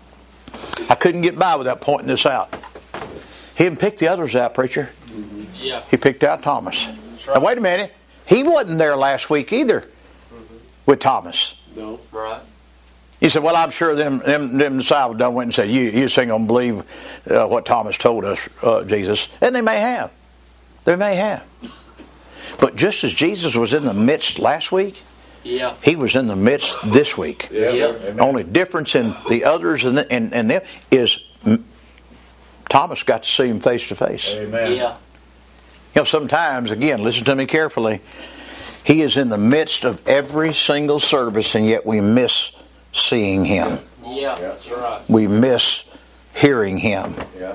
I couldn't get by without pointing this out. He didn't pick the others out, preacher. Yeah. He picked out Thomas. Now wait a minute. He wasn't there last week either with Thomas. No. Right. He said, well, I'm sure them them, them disciples done went and said, you, you just ain't going to believe uh, what Thomas told us, uh, Jesus. And they may have. They may have. But just as Jesus was in the midst last week, Yeah. He was in the midst this week. Yes, Yep. sir. The only difference in the others and, the, and, and them is mm, Thomas got to see Him face to face. Amen. Yeah. You know, sometimes, again, listen to me carefully, He is in the midst of every single service, and yet we miss seeing Him. Yeah. That's right. We miss hearing Him. Yeah.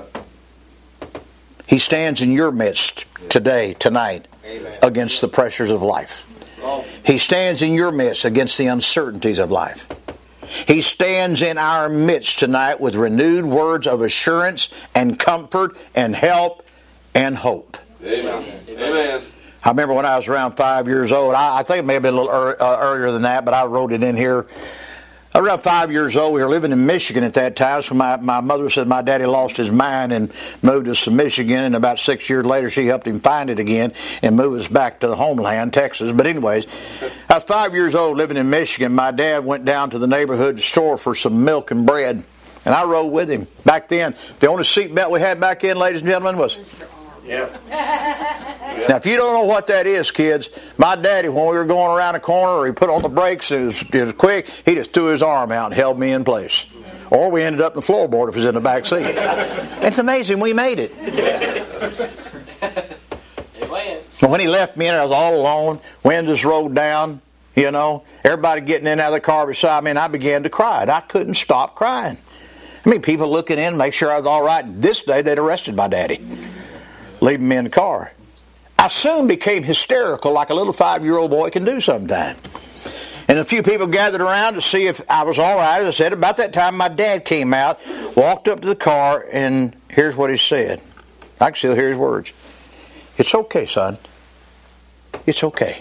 He stands in your midst today, tonight, Amen. against the pressures of life. Oh. He stands in your midst against the uncertainties of life. He stands in our midst tonight with renewed words of assurance and comfort and help and hope. Amen. Amen. I remember when I was around five years old, I, I think it may have been a little ear, uh, earlier than that, but I wrote it in here. Around five years old, we were living in Michigan at that time, so my, my mother said my daddy lost his mind and moved us to Michigan, and about six years later she helped him find it again and move us back to the homeland, Texas. But anyways, I was five years old living in Michigan. My dad went down to the neighborhood store for some milk and bread, and I rode with him. Back then, the only seatbelt we had back then, ladies and gentlemen, was... Yeah. Now, if you don't know what that is, kids, my daddy, when we were going around a corner or he put on the brakes and it was, it was quick, he just threw his arm out and held me in place. Or we ended up in the floorboard if it was in the back seat. It's amazing we made it. Amen. But when he left me in there, I was all alone. Wind just rolled down, you know. Everybody getting in and out of the car beside me, and I began to cry. And I couldn't stop crying. I mean, people looking in, make sure I was all right. This day, they'd arrested my daddy, leaving me in the car. I soon became hysterical like a little five-year-old boy can do sometimes. And a few people gathered around to see if I was all right. As I said, about that time my dad came out, walked up to the car, and here's what he said. I can still hear his words. It's okay, son. It's okay.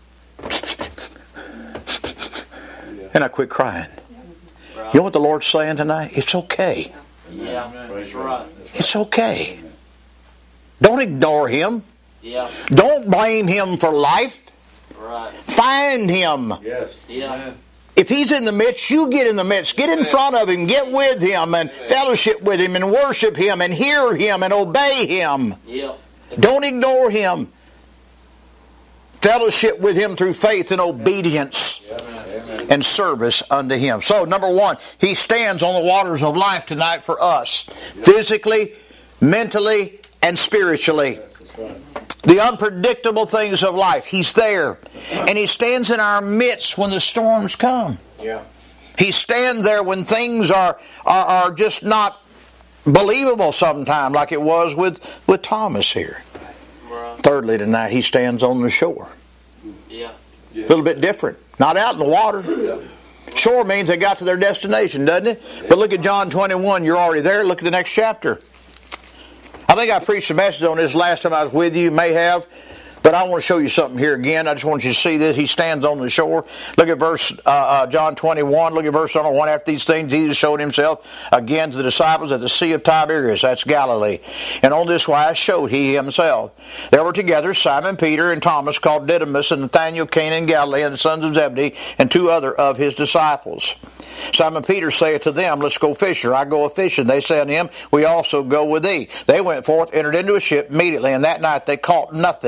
And I quit crying. You know what the Lord's saying tonight? It's okay. Yeah. That's right. It's okay. Don't ignore Him. Yeah. Don't blame Him for life. Right. Find Him. Yes. Yeah. If He's in the midst, you get in the midst. Get in front of Him. Get with Him and fellowship with Him and worship Him and hear Him and obey Him. Yeah. Don't ignore Him. Fellowship with Him through faith and obedience and service unto Him. So, number one, He stands on the waters of life tonight for us. Physically, mentally, and spiritually. The unpredictable things of life. He's there. And He stands in our midst when the storms come. Yeah. He stands there when things are, are, are just not believable sometimes, like it was with, with Thomas here. Right. Thirdly, tonight, He stands on the shore. Yeah. A little bit different. Not out in the water. Shore means they got to their destination, doesn't it? But look at John twenty-one. You're already there. Look at the next chapter. I think I preached a message on this last time I was with you. You may have. But I want to show you something here again. I just want you to see this. He stands on the shore. Look at verse uh, uh, John twenty-one. Look at verse one. After these things, Jesus showed Himself again to the disciples at the Sea of Tiberias. That's Galilee. And on this wise showed He Himself. There were together Simon Peter and Thomas called Didymus and Nathanael Cana in Galilee and the sons of Zebedee and two other of His disciples. Simon Peter saith to them, Let's go fisher. I go a fishing. They say unto Him, We also go with thee. They went forth, entered into a ship immediately, and that night they caught nothing. You know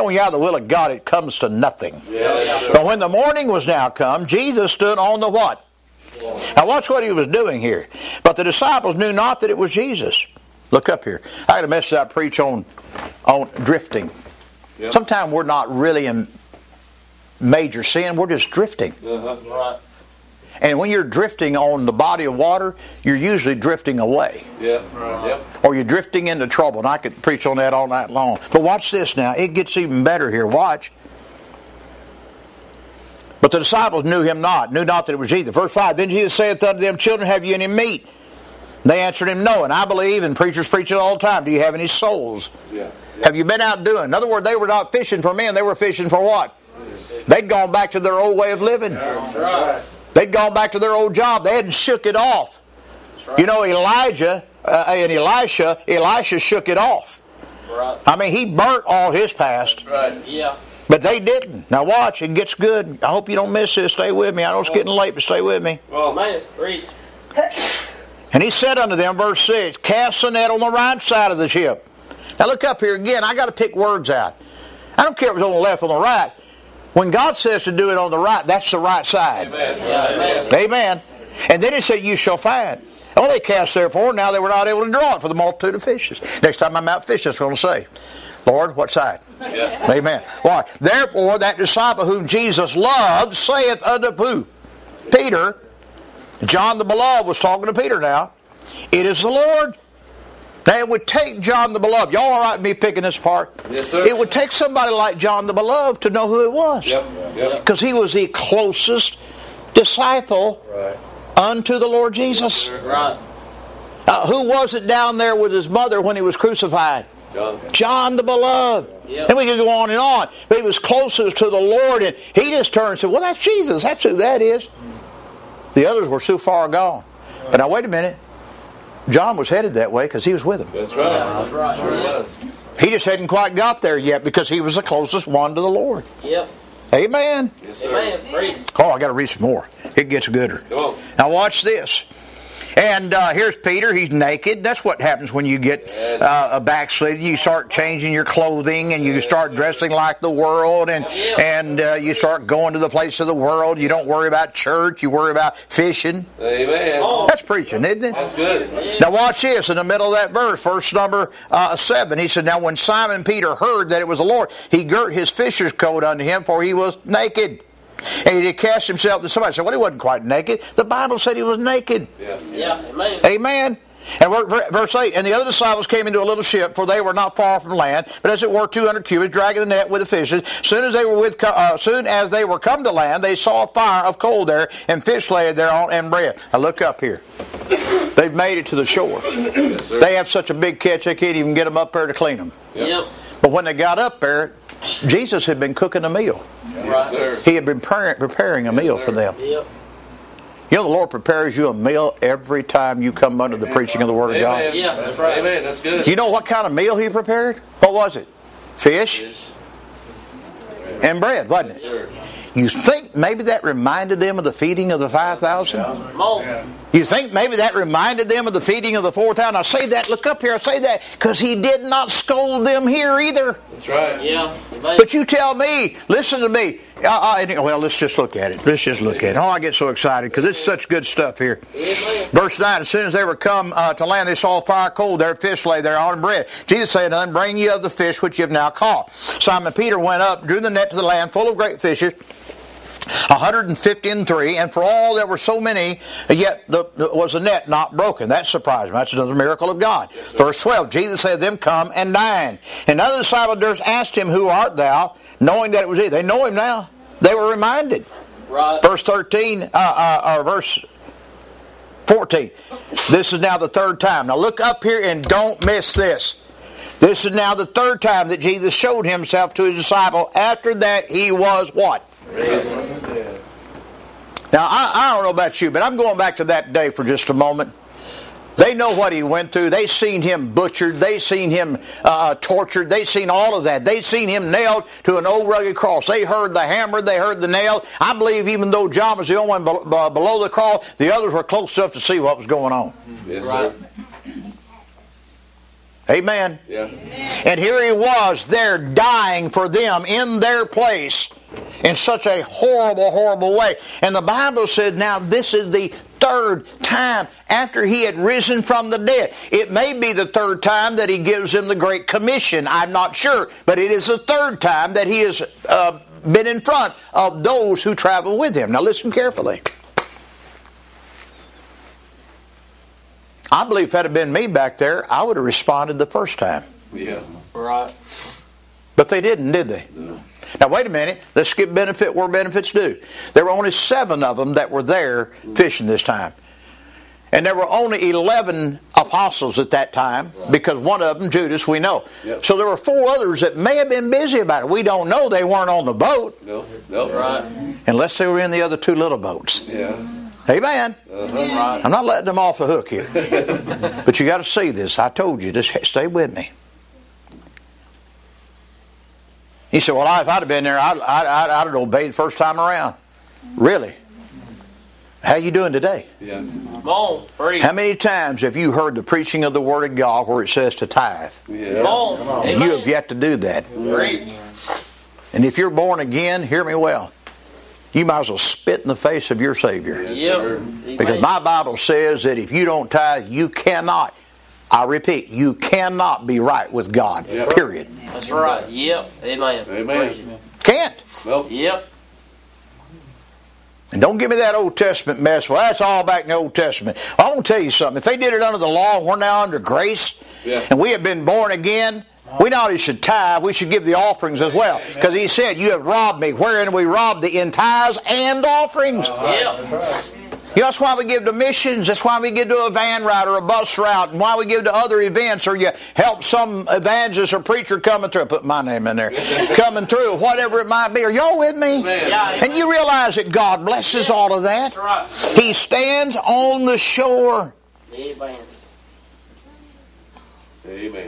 telling you out of the will of God, it comes to nothing. Yes, But when the morning was now come, Jesus stood on the what? Now watch what he was doing here. But the disciples knew not that it was Jesus. Look up here. I got a message I preach on, on drifting. Yep. Sometimes we're not really in major sin. We're just drifting. Uh-huh. Right. And when you're drifting on the body of water, you're usually drifting away. Yeah. Right. Yep. Or you're drifting into trouble. And I could preach on that all night long. But watch this now. It gets even better here. Watch. But the disciples knew him not, knew not that it was Jesus. Verse five, then Jesus saith unto them, children, have you any meat? They answered him, no. And I believe, and preachers preach it all the time, do you have any souls? Yeah. Yeah. Have you been out doing? In other words, they were not fishing for men, they were fishing for what? They'd gone back to their old way of living. That's right. They'd gone back to their old job. They hadn't shook it off. Right. You know, Elijah uh, and Elisha, Elisha shook it off. Right. I mean, he burnt all his past. Right. Yeah. But they didn't. Now watch, it gets good. I hope you don't miss this. Stay with me. I know it's getting late, but stay with me. Well, man, reach. And he said unto them, verse six, cast the net on the right side of the ship. Now look up here again. I got to pick words out. I don't care if it's on the left or the right. When God says to do it on the right, that's the right side. Amen. Yeah, amen. Amen. And then it said, you shall find. Oh, they cast therefore. Now they were not able to draw it for the multitude of fishes. Next time I'm out fishing, it's going to say, Lord, what side? Yeah. Amen. Why? Therefore, that disciple whom Jesus loved saith unto who? Peter. John the Beloved was talking to Peter now. It is the Lord. Now, it would take John the Beloved. Y'all all right with me picking this apart? Yes, sir. It would take somebody like John the Beloved to know who it was. Yep. Yep. Because he was the closest disciple Right. unto the Lord Jesus. Right. Uh, who was it down there with his mother when he was crucified? John. John the Beloved. Yep. And we could go on and on. But he was closest to the Lord, and he just turned and said, well, that's Jesus. That's who that is. The others were so far gone. But now, wait a minute. John was headed that way because he was with him. That's right. Yeah, that's right. Sure Yeah. was. He just hadn't quite got there yet because he was the closest one to the Lord. Yep. Amen. Yes, sir. Amen. Reach. Oh, I got to read some more. It gets gooder. Come on. Now watch this. And uh, here's Peter. He's naked. That's what happens when you get uh, a backslidden. You start changing your clothing, and you start dressing like the world, and and uh, you start going to the place of the world. You don't worry about church. You worry about fishing. Amen. That's preaching, isn't it? That's good. Now watch this in the middle of that verse, verse number uh, seven. He said, now when Simon Peter heard that it was the Lord, he girt his fisher's coat unto him, for he was naked. And he did cast himself to somebody. Said, well, he wasn't quite naked. The Bible said he was naked. Yeah. Yeah. Amen. Amen. And verse eight, and the other disciples came into a little ship, for they were not far from land, but as it were two hundred cubits, dragging the net with the fishes. Soon as they were with, uh, soon as they were come to land, they saw a fire of coal there, and fish laid thereon, and bread. Now look up here. They've made it to the shore. Yes, sir. They have such a big catch, they can't even get them up there to clean them. Yep. Yep. But when they got up there, Jesus had been cooking a meal. Yes, sir. He had been pre- preparing a meal sir. for them. Yep. You know, the Lord prepares you a meal every time you come under the preaching of the Word of God. Amen. Yeah, that's right. Amen. That's good. You know what kind of meal He prepared? What was it? Fish and bread, wasn't Yes, it? sir. You think maybe that reminded them of the feeding of the five thousand? Come on. You think maybe that reminded them of the feeding of the four thousand? I say that, look up here, I say that, because He did not scold them here either. That's right. Yeah. Amen. But you tell me, listen to me. Uh, uh, well, let's just look at it. Let's just look at it. Oh, I get so excited because this is such good stuff here. Amen. Verse nine, as soon as they were come uh, to land, they saw a fire cold there, fish lay there on bread. Jesus said unto them, bring ye of the fish which ye have now caught. Simon Peter went up, drew the net to the land, full of great fishes, a hundred and fifty and three, and for all there were so many, yet the, was the net not broken. That surprised me. That's another miracle of God. Yes, Verse twelve, Jesus said to them, come and dine. And none of the disciples durst ask him, who art thou? Knowing that it was he. They know him now. They were reminded. Right. Verse thirteen, uh, uh, or verse fourteen. This is now the third time. Now look up here and don't miss this. This is now the third time that Jesus showed himself to his disciple. After that, he was what? Now, I, I don't know about you, but I'm going back to that day for just a moment. They know what he went through. They seen him butchered. They seen him uh, tortured. They seen all of that. They seen him nailed to an old rugged cross. They heard the hammer. They heard the nail. I believe even though John was the only one below, below the cross, the others were close enough to see what was going on. Yes, Right. sir. Amen. Yeah. And here he was there dying for them in their place in such a horrible, horrible way. And the Bible said, now this is the third time after he had risen from the dead. It may be the third time that he gives them the Great Commission. I'm not sure. But it is the third time that he has uh, been in front of those who travel with him. Now listen carefully. I believe if that had been me back there, I would have responded the first time. Yeah. Right. But they didn't, did they? No. Now wait a minute. Let's get benefit where benefits due. There were only seven of them that were there fishing this time. And there were only eleven apostles at that time, because one of them, Judas, we know. Yep. So there were four others that may have been busy about it. We don't know. They weren't on the boat. No. No. Right. Unless they were in the other two little boats. Yeah. Amen. Uh-huh. Right. I'm not letting them off the hook here. But you got to see this. I told you. Just stay with me. He said, well, if I'd have been there, I'd, I'd, I'd, I'd have obeyed the first time around. Really? How you doing today? Yeah. Come on, preach. How many times have you heard the preaching of the Word of God where it says to tithe? Yeah. Come on. And you have yet to do that. Preach. And if you're born again, hear me well, you might as well spit in the face of your Savior. Yes, Yep. sir. Because my Bible says that if you don't tithe, you cannot, I repeat, you cannot be right with God. Yep. Period. That's right. Yep. Amen. Amen. Praise you. Can't. Nope. Yep. And don't give me that Old Testament mess. Well, that's all back in the Old Testament. Well, I want to tell you something. If they did it under the law and we're now under grace, Yeah. and we have been born again, we not only should tithe, we should give the offerings as well. Because he said, you have robbed me. Wherein we robbed thee in tithes and offerings. Yep. You know, that's why we give to missions. That's why we give to a van route or a bus route, and why we give to other events, or you help some evangelist or preacher coming through. Put my name in there. Coming through, whatever it might be. Are y'all with me? Yeah. And you realize that God blesses all of that. That's right. He stands on the shore. Amen. Amen.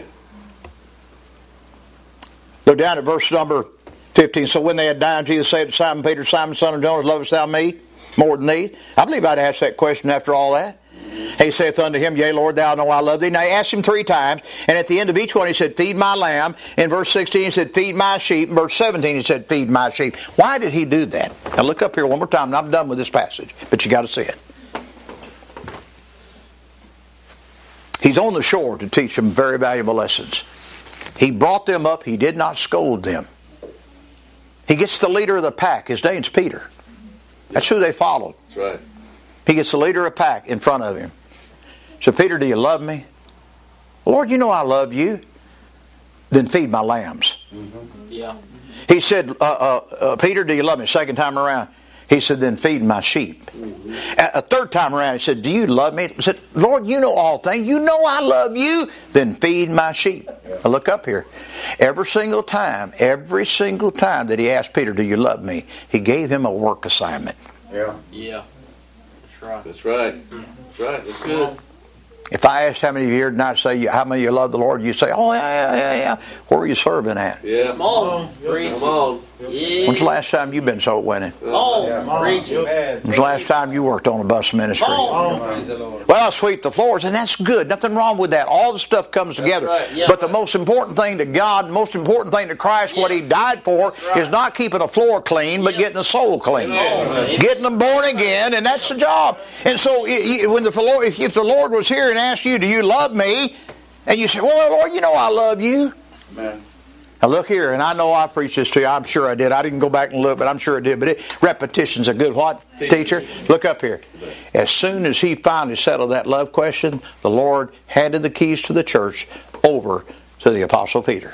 Go down to verse number fifteen. So when they had dined, Jesus said to Simon Peter, Simon, son of Jonas, lovest thou me more than thee? I believe I'd ask that question after all that. He saith unto him, Yea, Lord, thou know I love thee. Now he asked him three times, and at the end of each one he said, Feed my lamb. In verse sixteen he said, Feed my sheep. In verse seventeen he said, Feed my sheep. Why did he do that? Now look up here one more time, and I'm done with this passage, but you got to see it. He's on the shore to teach them very valuable lessons. He brought them up. He did not scold them. He gets the leader of the pack. His name's Peter. That's who they followed. That's right. He gets the leader of the pack in front of him. So, Peter, do you love me? Lord, you know I love you. Then feed my lambs. Yeah. He said, uh, uh, uh, Peter, do you love me? Second time around. He said, then feed my sheep. Mm-hmm. A third time around, he said, do you love me? He said, Lord, you know all things. You know I love you. Then feed my sheep. Now look up here. Every single time, every single time that he asked Peter, do you love me? He gave him a work assignment. Yeah. Yeah. That's right. That's right. That's right. That's good. If I asked how many of you here tonight say how many of you love the Lord, you say, oh, yeah, yeah, yeah, yeah. Where are you serving at? Yeah. Come on. Preach. Come on. Yeah. When's the last time you've been soul winning? Come on. Preach. When's the last time you worked on a bus ministry? Come on. Well, I sweep the floors, and that's good. Nothing wrong with that. All the stuff comes together. right. Yeah. But the most important thing to God, the most important thing to Christ, what He died for, right. is not keeping a floor clean, but Yeah. getting a soul clean. Amen. Getting them born again, and that's the job. And so, i- i- when the Lord, if, if the Lord was here and asked you, do you love me? And you say, well, Lord, you know I love you. Amen. Now look here, and I know I preached this to you. I'm sure I did. I didn't go back and look, but I'm sure I did. But it, repetition's a good what? Teacher? Look up here. As soon as he finally settled that love question, the Lord handed the keys to the church over to the Apostle Peter.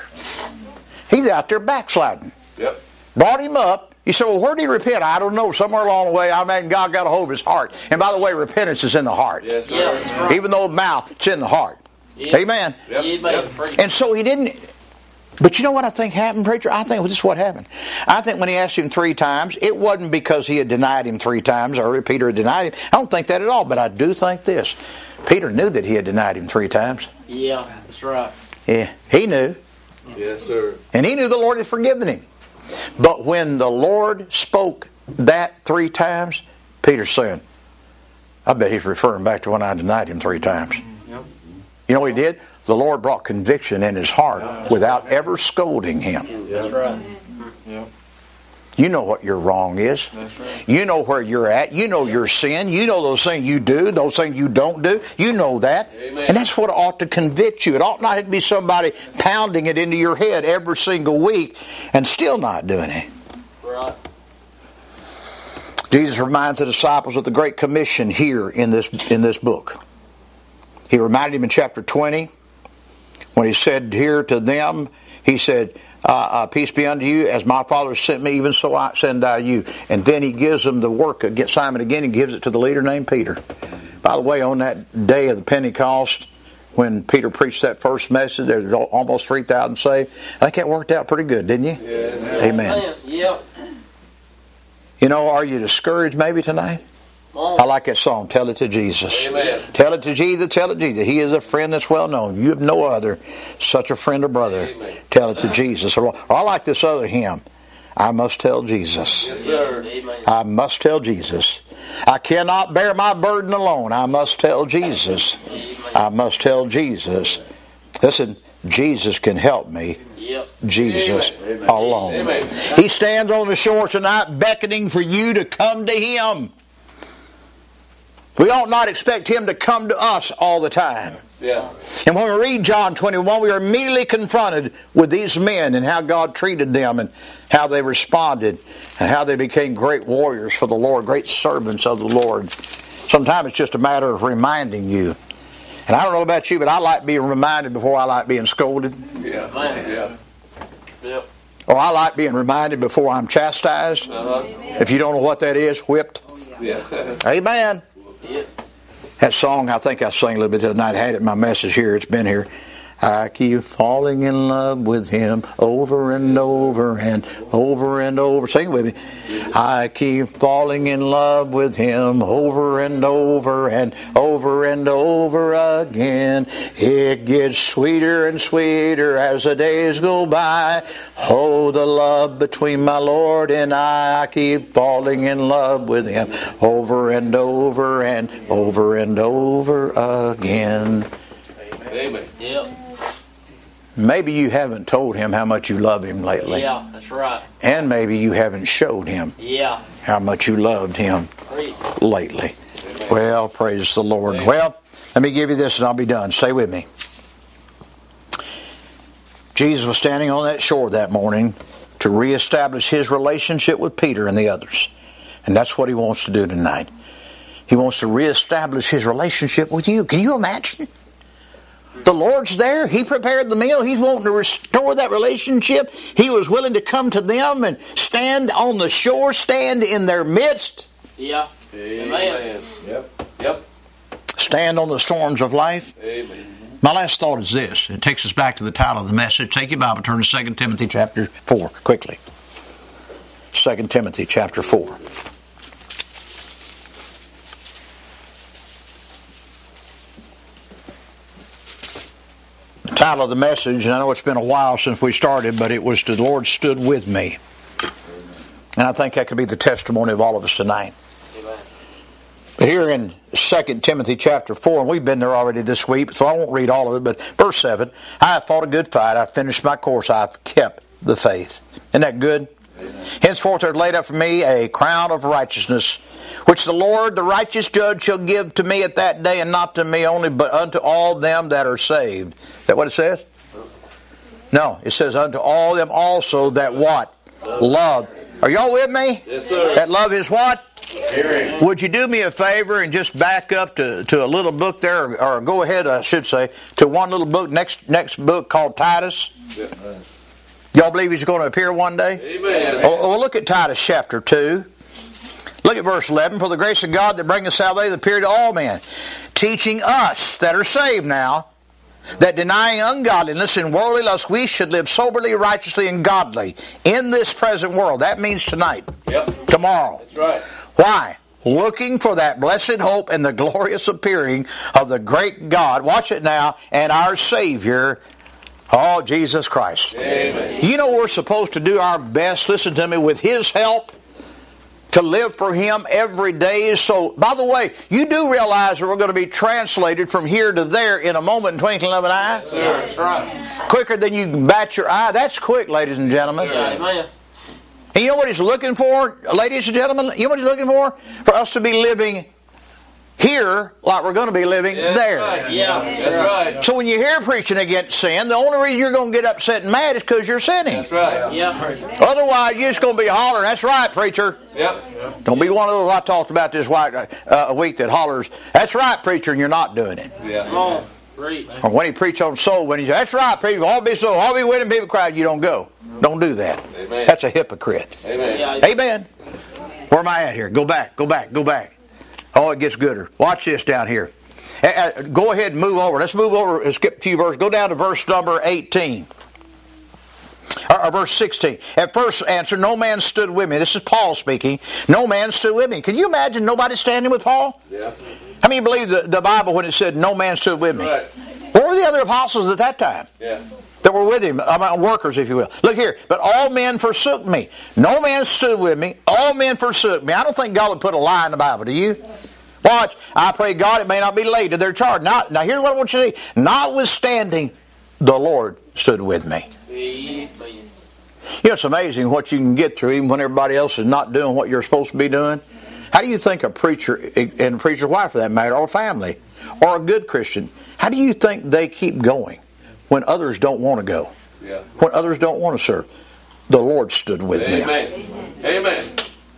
He's out there backsliding. Yep. Brought him up. You say, well, where did he repent? I don't know. Somewhere along the way, I imagine God got a hold of his heart. And by the way, repentance is in the heart. Yes, sir. Yeah. That's right. Even though the mouth, it's in the heart. Yeah. Amen. Yep. Amen. Yep. Preach. And so he didn't... But you know what I think happened, preacher? I think this is what happened. I think when he asked him three times, it wasn't because he had denied him three times, or Peter had denied him. I don't think that at all, but I do think this. Peter knew that he had denied him three times. Yeah. That's right. Yeah, he knew. Yes, sir. And he knew the Lord had forgiven him. But when the Lord spoke that three times, Peter said, I bet he's referring back to when I denied him three times. Yep. You know what he did? The Lord brought conviction in his heart without ever scolding him. That's right. You know what your wrong is. You know where you're at. You know your sin. You know those things you do, those things you don't do. You know that. Amen. And that's what ought to convict you. It ought not to be somebody pounding it into your head every single week and still not doing it. Right. Jesus reminds the disciples of the Great Commission here in this in this book. He reminded them in chapter twenty when he said here to them, he said, uh, uh, peace be unto you, as my Father sent me, even so I send I you. And then he gives them the work, get Simon again, and gives it to the leader named Peter. By the way, on that day of the Pentecost, when Peter preached that first message, there was almost three thousand saved. I think that worked out pretty good, didn't you? Yes. Amen. Yep. You know, are you discouraged maybe tonight? I like that song, Tell It to Jesus. Amen. Tell it to Jesus, tell it to Jesus. He is a friend that's well known. You have no other such a friend or brother. Amen. Tell it to Jesus. Or I like this other hymn, I must tell Jesus. Yes, sir. Amen. I must tell Jesus. I cannot bear my burden alone. I must tell Jesus. I must tell Jesus. Listen, Jesus can help me. Yep. Jesus Amen. alone. Amen. He stands on the shore tonight beckoning for you to come to Him. We ought not expect Him to come to us all the time. Yeah. And when we read John twenty-one, we are immediately confronted with these men and how God treated them and how they responded and how they became great warriors for the Lord, great servants of the Lord. Sometimes it's just a matter of reminding you. And I don't know about you, but I like being reminded before I like being scolded. Yeah. Man. Yeah. Yep. Or I like being reminded before I'm chastised. Uh-huh. If you don't know what that is, whipped. Yeah. Amen. Yep. That song, I think I sang a little bit tonight. I had it in my message here. It's been here. I keep falling in love with Him over and over and over and over. Sing it with me. I keep falling in love with Him over and over and over and over again. It gets sweeter and sweeter as the days go by. Oh, the love between my Lord and I. I keep falling in love with Him over and over and over and over again. Amen. Yep. Maybe you haven't told Him how much you love Him lately. Yeah, that's right. And maybe you haven't showed Him Yeah. how much you loved Him Great. lately. Well, praise the Lord. Well, let me give you this and I'll be done. Stay with me. Jesus was standing on that shore that morning to reestablish His relationship with Peter and the others. And that's what He wants to do tonight. He wants to reestablish His relationship with you. Can you imagine? The Lord's there. He prepared the meal. He's wanting to restore that relationship. He was willing to come to them and stand on the shore, stand in their midst. Yeah. Amen. Yep. Yep. Stand on the storms of life. Amen. My last thought is this. It takes us back to the title of the message. Take your Bible, turn to Second Timothy chapter four, quickly. Second Timothy chapter four. The title of the message, and I know it's been a while since we started, but it was, "The Lord Stood With Me." And I think that could be the testimony of all of us tonight. Amen. But here in Second Timothy chapter four, and we've been there already this week, so I won't read all of it, but verse seven, "I have fought a good fight, I've finished my course, I've kept the faith." Isn't that good? Amen. "Henceforth there is laid up for me a crown of righteousness, which the Lord, the righteous judge, shall give to me at that day, and not to me only, but unto all them that are saved." Is that what it says? No, it says unto all them also that what? Love. Are y'all with me? Yes, sir. That love is what? Hearing. Would you do me a favor and just back up to, to a little book there, or, or go ahead, I should say, to one little book, next next book called Titus? Yeah. Y'all believe he's going to appear one day? Amen. Well, well, look at Titus chapter two. Look at verse eleven. "For the grace of God that bringeth salvation appeared to all men, teaching us that are saved now, that denying ungodliness and worldly lust, we should live soberly, righteously, and godly in this present world." That means tonight. Yep. Tomorrow. That's right. Why? "Looking for that blessed hope and the glorious appearing of the great God," watch it now, "and our Savior, oh, Jesus Christ." Amen. You know we're supposed to do our best, listen to me, with His help to live for Him every day. So, by the way, you do realize that we're going to be translated from here to there in a moment, in twinkling of an eye? Yes, sir. That's right. Quicker than you can bat your eye. That's quick, ladies and gentlemen. Yeah, amen. And you know what He's looking for, ladies and gentlemen? You know what He's looking for? For us to be living here like we're going to be living Yeah, there. That's right. Yeah, That's right. So when you hear preaching against sin, the only reason you're going to get upset and mad is because you're sinning. That's right. Yeah. Otherwise, you're just going to be hollering, "That's right, preacher." Yep. Don't be one of those. I talked about this white, uh, a week that hollers, "That's right, preacher," and you're not doing it. Come Yeah. on. Preach. Or when he preached on soul, when he said, "That's right, preacher, all be so, all be winning, people cry," you don't go. Don't do that. Amen. That's a hypocrite. Amen. Yeah. Amen. Where am I at here? Go back, go back, go back. Oh, it gets gooder. Watch this down here. Uh, uh, go ahead and move over. Let's move over and skip a few verses. Go down to verse number eighteen. Or, or verse sixteen. At first answer, no man stood with me. This is Paul speaking. No man stood with me. Can you imagine nobody standing with Paul? Yeah. How many believe the, the Bible when it said no man stood with me? Right. Where were the other apostles at that time? Yeah. That were with him, I mean, workers, if you will. Look here. But all men forsook me. No man stood with me. All men forsook me. I don't think God would put a lie in the Bible. Do you? Watch. I pray God it may not be laid to their charge. Now, now here's what I want you to see. Notwithstanding, the Lord stood with me. Amen. You know, it's amazing what you can get through even when everybody else is not doing what you're supposed to be doing. How do you think a preacher, and a preacher's wife for that matter, or family, or a good Christian, how do you think they keep going when others don't want to go? Yeah. When others don't want to serve? The Lord stood with them. Amen. Amen.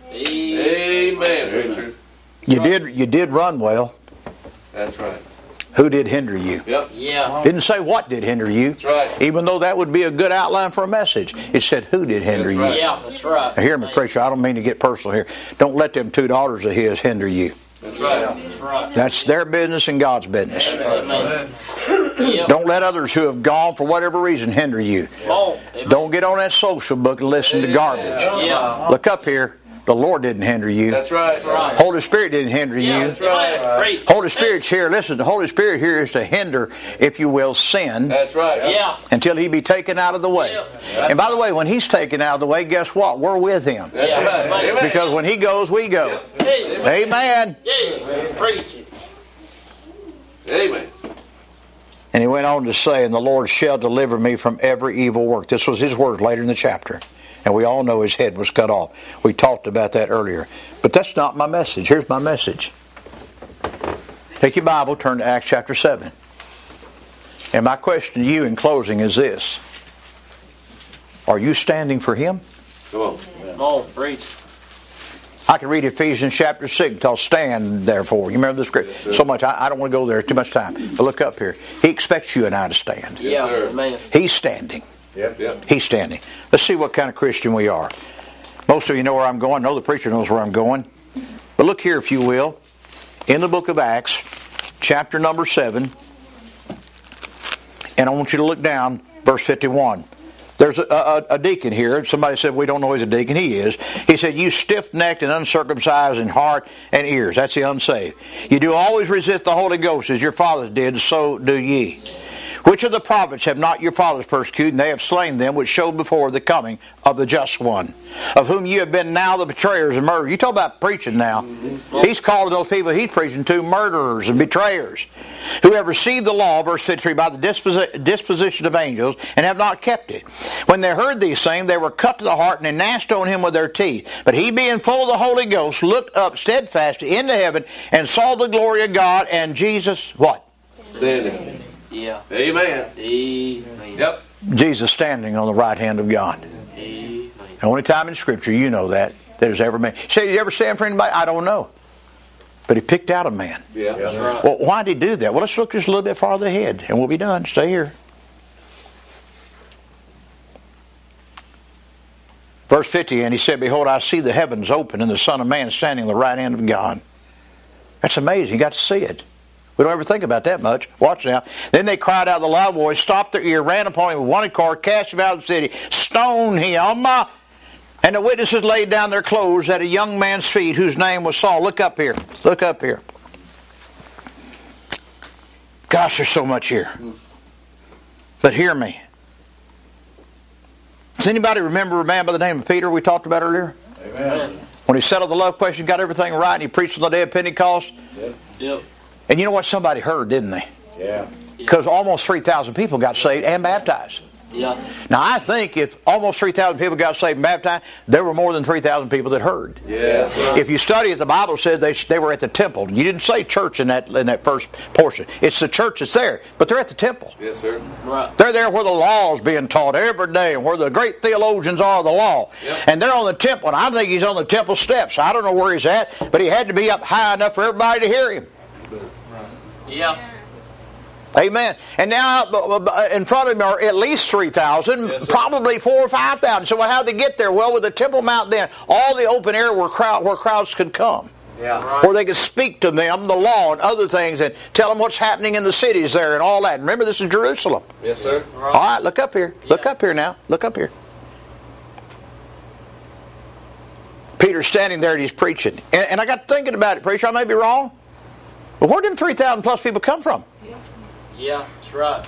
Amen. Amen. Preacher. You did, you did run well. That's right. Who did hinder you? Yep. Yeah. Didn't say what did hinder you. That's right. Even though that would be a good outline for a message. It said who did hinder That's you. right. Yeah, that's right. Now, hear me, preacher. I don't mean to get personal here. Don't let them two daughters of his hinder you. That's right. That's right. That's their business and God's business. Amen. Yeah. Don't let others who have gone for whatever reason hinder you. Come on. Amen. Don't get on that social book and listen to garbage. Yeah. Look up here. The Lord didn't hinder you. That's right. That's right. Holy Spirit didn't hinder Yeah, you. that's right. Preach. Holy Spirit's here. Listen, the Holy Spirit here is to hinder, if you will, sin That's right. Yeah. until He be taken out of the way. Yeah. And by the way, when He's taken out of the way, guess what? We're with Him. That's Yeah. right. Amen. Because when He goes, we go. Hey. Amen. Yeah. Preach it. Amen. And he went on to say, and the Lord shall deliver me from every evil work. This was his words later in the chapter. And we all know his head was cut off. We talked about that earlier. But that's not my message. Here's my message. Take your Bible, turn to Acts chapter seven. And my question to you in closing is this. Are you standing for Him? Come on. Come on. Preach. I can read Ephesians chapter six. I'll stand therefore. You remember the script? Yes, so much. I, I don't want to go there. Too much time. But look up here. He expects you and I to stand. Yes, Yeah. sir. Amen. He's standing. Yep. Yep. He's standing. Let's see what kind of Christian we are. Most of you know where I'm going. I know the preacher knows where I'm going. But look here, if you will. In the book of Acts, chapter number seven. And I want you to look down, verse fifty-one. There's a, a, a deacon here. Somebody said, we don't know he's a deacon. He is. He said, you stiff-necked and uncircumcised in heart and ears. That's the unsaved. You do always resist the Holy Ghost as your fathers did, so do ye. Which of the prophets have not your fathers persecuted, and they have slain them which showed before the coming of the just one, of whom you have been now the betrayers and murderers. You talk about preaching now. He's calling those people he's preaching to murderers and betrayers, who have received the law, verse fifty-three, by the disposi- disposition of angels, and have not kept it. When they heard these things, they were cut to the heart, and they gnashed on him with their teeth. But he, being full of the Holy Ghost, looked up steadfastly into heaven, and saw the glory of God, and Jesus, what? Standing. Yeah. Amen. Amen. Yep. Jesus standing on the right hand of God. Amen. The only time in Scripture you know that, that has ever been. Say, did he ever stand for anybody? I don't know. But he picked out a man. Yeah. That's right. Well, why did he do that? Well, let's look just a little bit farther ahead, and we'll be done. Stay here. Verse fifty, and he said, behold, I see the heavens open, and the Son of Man standing on the right hand of God. That's amazing. You got to see it. We don't ever think about that much. Watch now. Then they cried out with a loud voice, stopped their ear, ran upon him with one accord, cast him out of the city, stoned him. And the witnesses laid down their clothes at a young man's feet, whose name was Saul. Look up here. Look up here. Gosh, there's so much here. But hear me. Does anybody remember a man by the name of Peter we talked about earlier? Amen. When he settled the love question, got everything right, and he preached on the day of Pentecost. Yep. And you know what? Somebody heard, didn't they? Yeah. Because almost three thousand people got saved and baptized. Yeah. Now, I think if almost three thousand people got saved and baptized, there were more than three thousand people that heard. Yes. If you study it, the Bible says they they were at the temple. You didn't say church in that in that first portion. It's the church that's there, but they're at the temple. Yes, sir. Right. They're there where the law is being taught every day and where the great theologians are of the law. Yep. And they're on the temple, and I think he's on the temple steps. I don't know where he's at, but he had to be up high enough for everybody to hear him. Yeah. Amen. And now in front of him are at least three thousand, Yes, probably four or five thousand. So how'd they get there? Well, with the Temple Mount then, all the open air where, crowd, where crowds could come. Yeah. Where they could speak to them, the law and other things, and tell them what's happening in the cities there and all that. And remember, this is Jerusalem. Yes, sir. All right, look up here. Look Yeah. up here now. Look up here. Peter's standing there and he's preaching. And, and I got thinking about it, preacher. I may be wrong. But where did three thousand plus people come from? Yeah, that's right.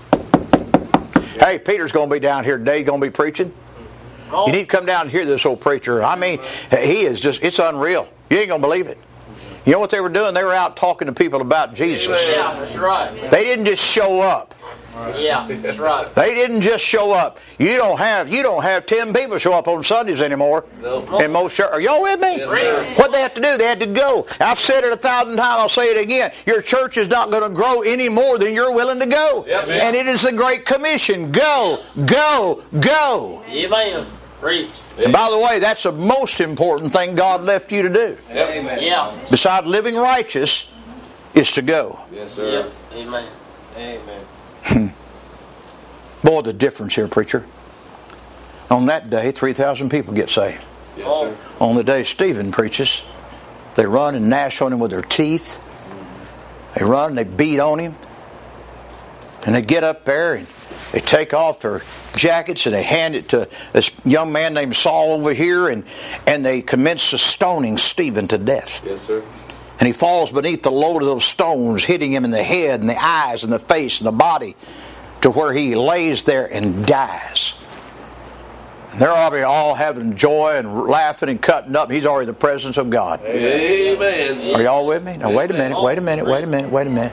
Hey, Peter's going to be down here today. He's going to be preaching. Oh, You need to come down and hear this old preacher. I mean, he is just, it's unreal. You ain't going to believe it. You know what they were doing? They were out talking to people about Jesus. yeah, that's right. They didn't just show up. Yeah, that's right. They didn't just show up. You don't have you don't have ten people show up on Sundays anymore. No. In most churches. Are y'all with me? Yes, sir. What they have to do, they had to go. I've said it a thousand times, I'll say it again. Your church is not going to grow any more than you're willing to go. Yep. And it is the Great Commission. Go, go, go. Amen. Preach. And by the way, that's the most important thing God left you to do. Yep. Amen. Yeah. Besides living righteous, is to go. Yes, sir. Yep. Amen. Amen. Boy, the difference here, preacher. On that day, three thousand people get saved. Yes, Oh, sir. On the day Stephen preaches, they run and gnash on him with their teeth. They run and they beat on him. And they get up there and they take off their jackets and they hand it to this young man named Saul over here, and, and they commence to stoning Stephen to death. Yes, sir. And he falls beneath the load of those stones, hitting him in the head and the eyes and the face and the body, to where he lays there and dies. And they're already all having joy and laughing and cutting up. He's already in the presence of God. Amen. Are y'all with me? Now wait a minute, wait a minute, wait a minute, wait a minute.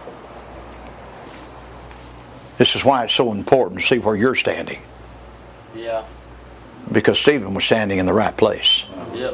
This is why it's so important to see where you're standing. yeah. Because Stephen was standing in the right place. Yep.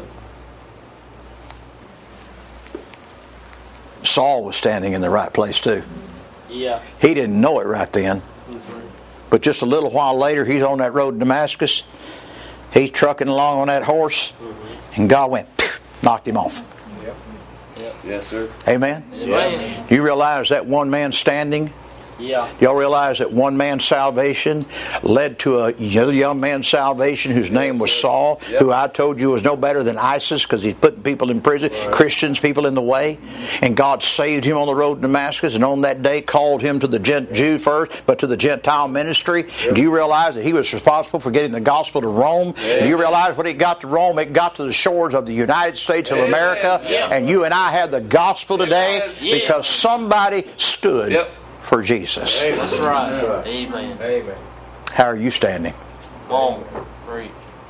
Saul was standing in the right place too. Yeah. He didn't know it right then. But just a little while later, he's on that road to Damascus. He's trucking along on that horse. And God went, knocked him off. Yes, sir. Amen? Amen. Do you realize that one man standing? Yeah. Y'all realize that one man's salvation led to a young man's salvation whose name was Saul, Yep. who I told you was no better than ISIS because he's putting people in prison, Christians, people in the way. And God saved him on the road to Damascus, and on that day called him to the Gent- Jew first, but to the Gentile ministry. Do you realize that he was responsible for getting the gospel to Rome? Do you realize when it got to Rome, it got to the shores of the United States of America? Yeah. And you and I have the gospel today Yeah. because somebody stood Yep. for Jesus. That's right. Amen. Amen. How are you standing? Come on. Preach.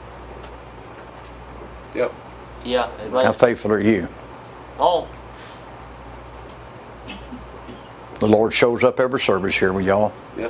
Yep. Yeah. How Amen. faithful are you? Oh. The Lord shows up every service here with y'all. Yep.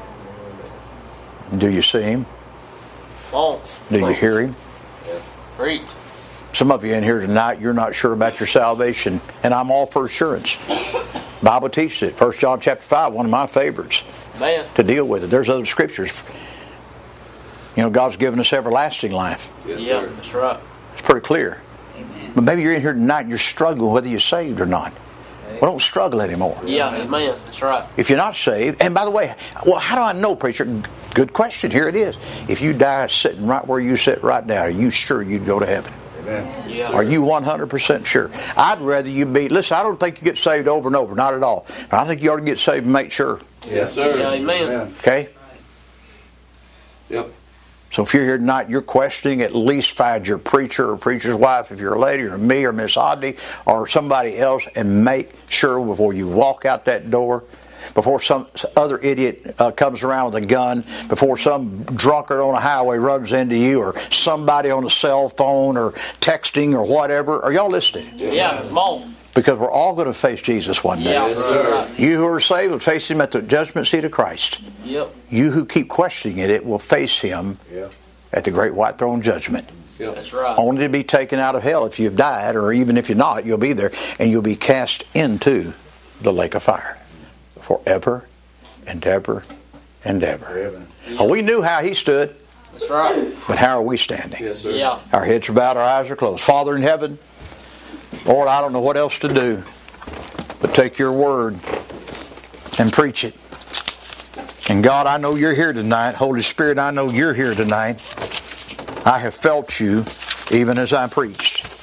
Do you see Him? Oh. Do you hear Him? Preach. Some of you in here tonight, you're not sure about your salvation, and I'm all for assurance. Bible teaches it. First John chapter five, one of my favorites Man. to deal with it. There's other scriptures. You know, God's given us everlasting life. Yes, Yeah. sir. That's right. It's pretty clear. Amen. But maybe you're in here tonight and you're struggling whether you're saved or not. Well, don't struggle anymore. Yeah. Amen. That's right. If you're not saved, and by the way, well, how do I know, preacher? Good question. Here it is. If you die sitting right where you sit right now, are you sure you'd go to heaven? Amen. Yeah. Are you one hundred percent sure? I'd rather you be, listen, I don't think you get saved over and over, not at all. I think you ought to get saved and make sure, Yes, sir. Yeah. Amen. okay? Yep. So if you're here tonight, you're questioning, at least find your preacher or preacher's wife, if you're a lady, or me or Miss Oddy or somebody else, and make sure before you walk out that door before some other idiot uh, comes around with a gun, before some drunkard on a highway runs into you, or somebody on a cell phone or texting or whatever. Are y'all listening? Yeah, come on. Because we're all going to face Jesus one day. Yeah, Yes, sir. You who are saved will face Him at the judgment seat of Christ. Yep. You who keep questioning it, it will face Him Yeah. at the great white throne judgment. Yep. That's right. Only to be taken out of hell if you've died, or even if you're not, you'll be there, and you'll be cast into the lake of fire forever and ever and ever. Oh, we knew how He stood, That's right. but how are we standing? Yes, sir. Yeah. Our heads are bowed, our eyes are closed. Father in heaven, Lord, I don't know what else to do but take your word and preach it. And God, I know you're here tonight. Holy Spirit, I know you're here tonight. I have felt you even as I preached.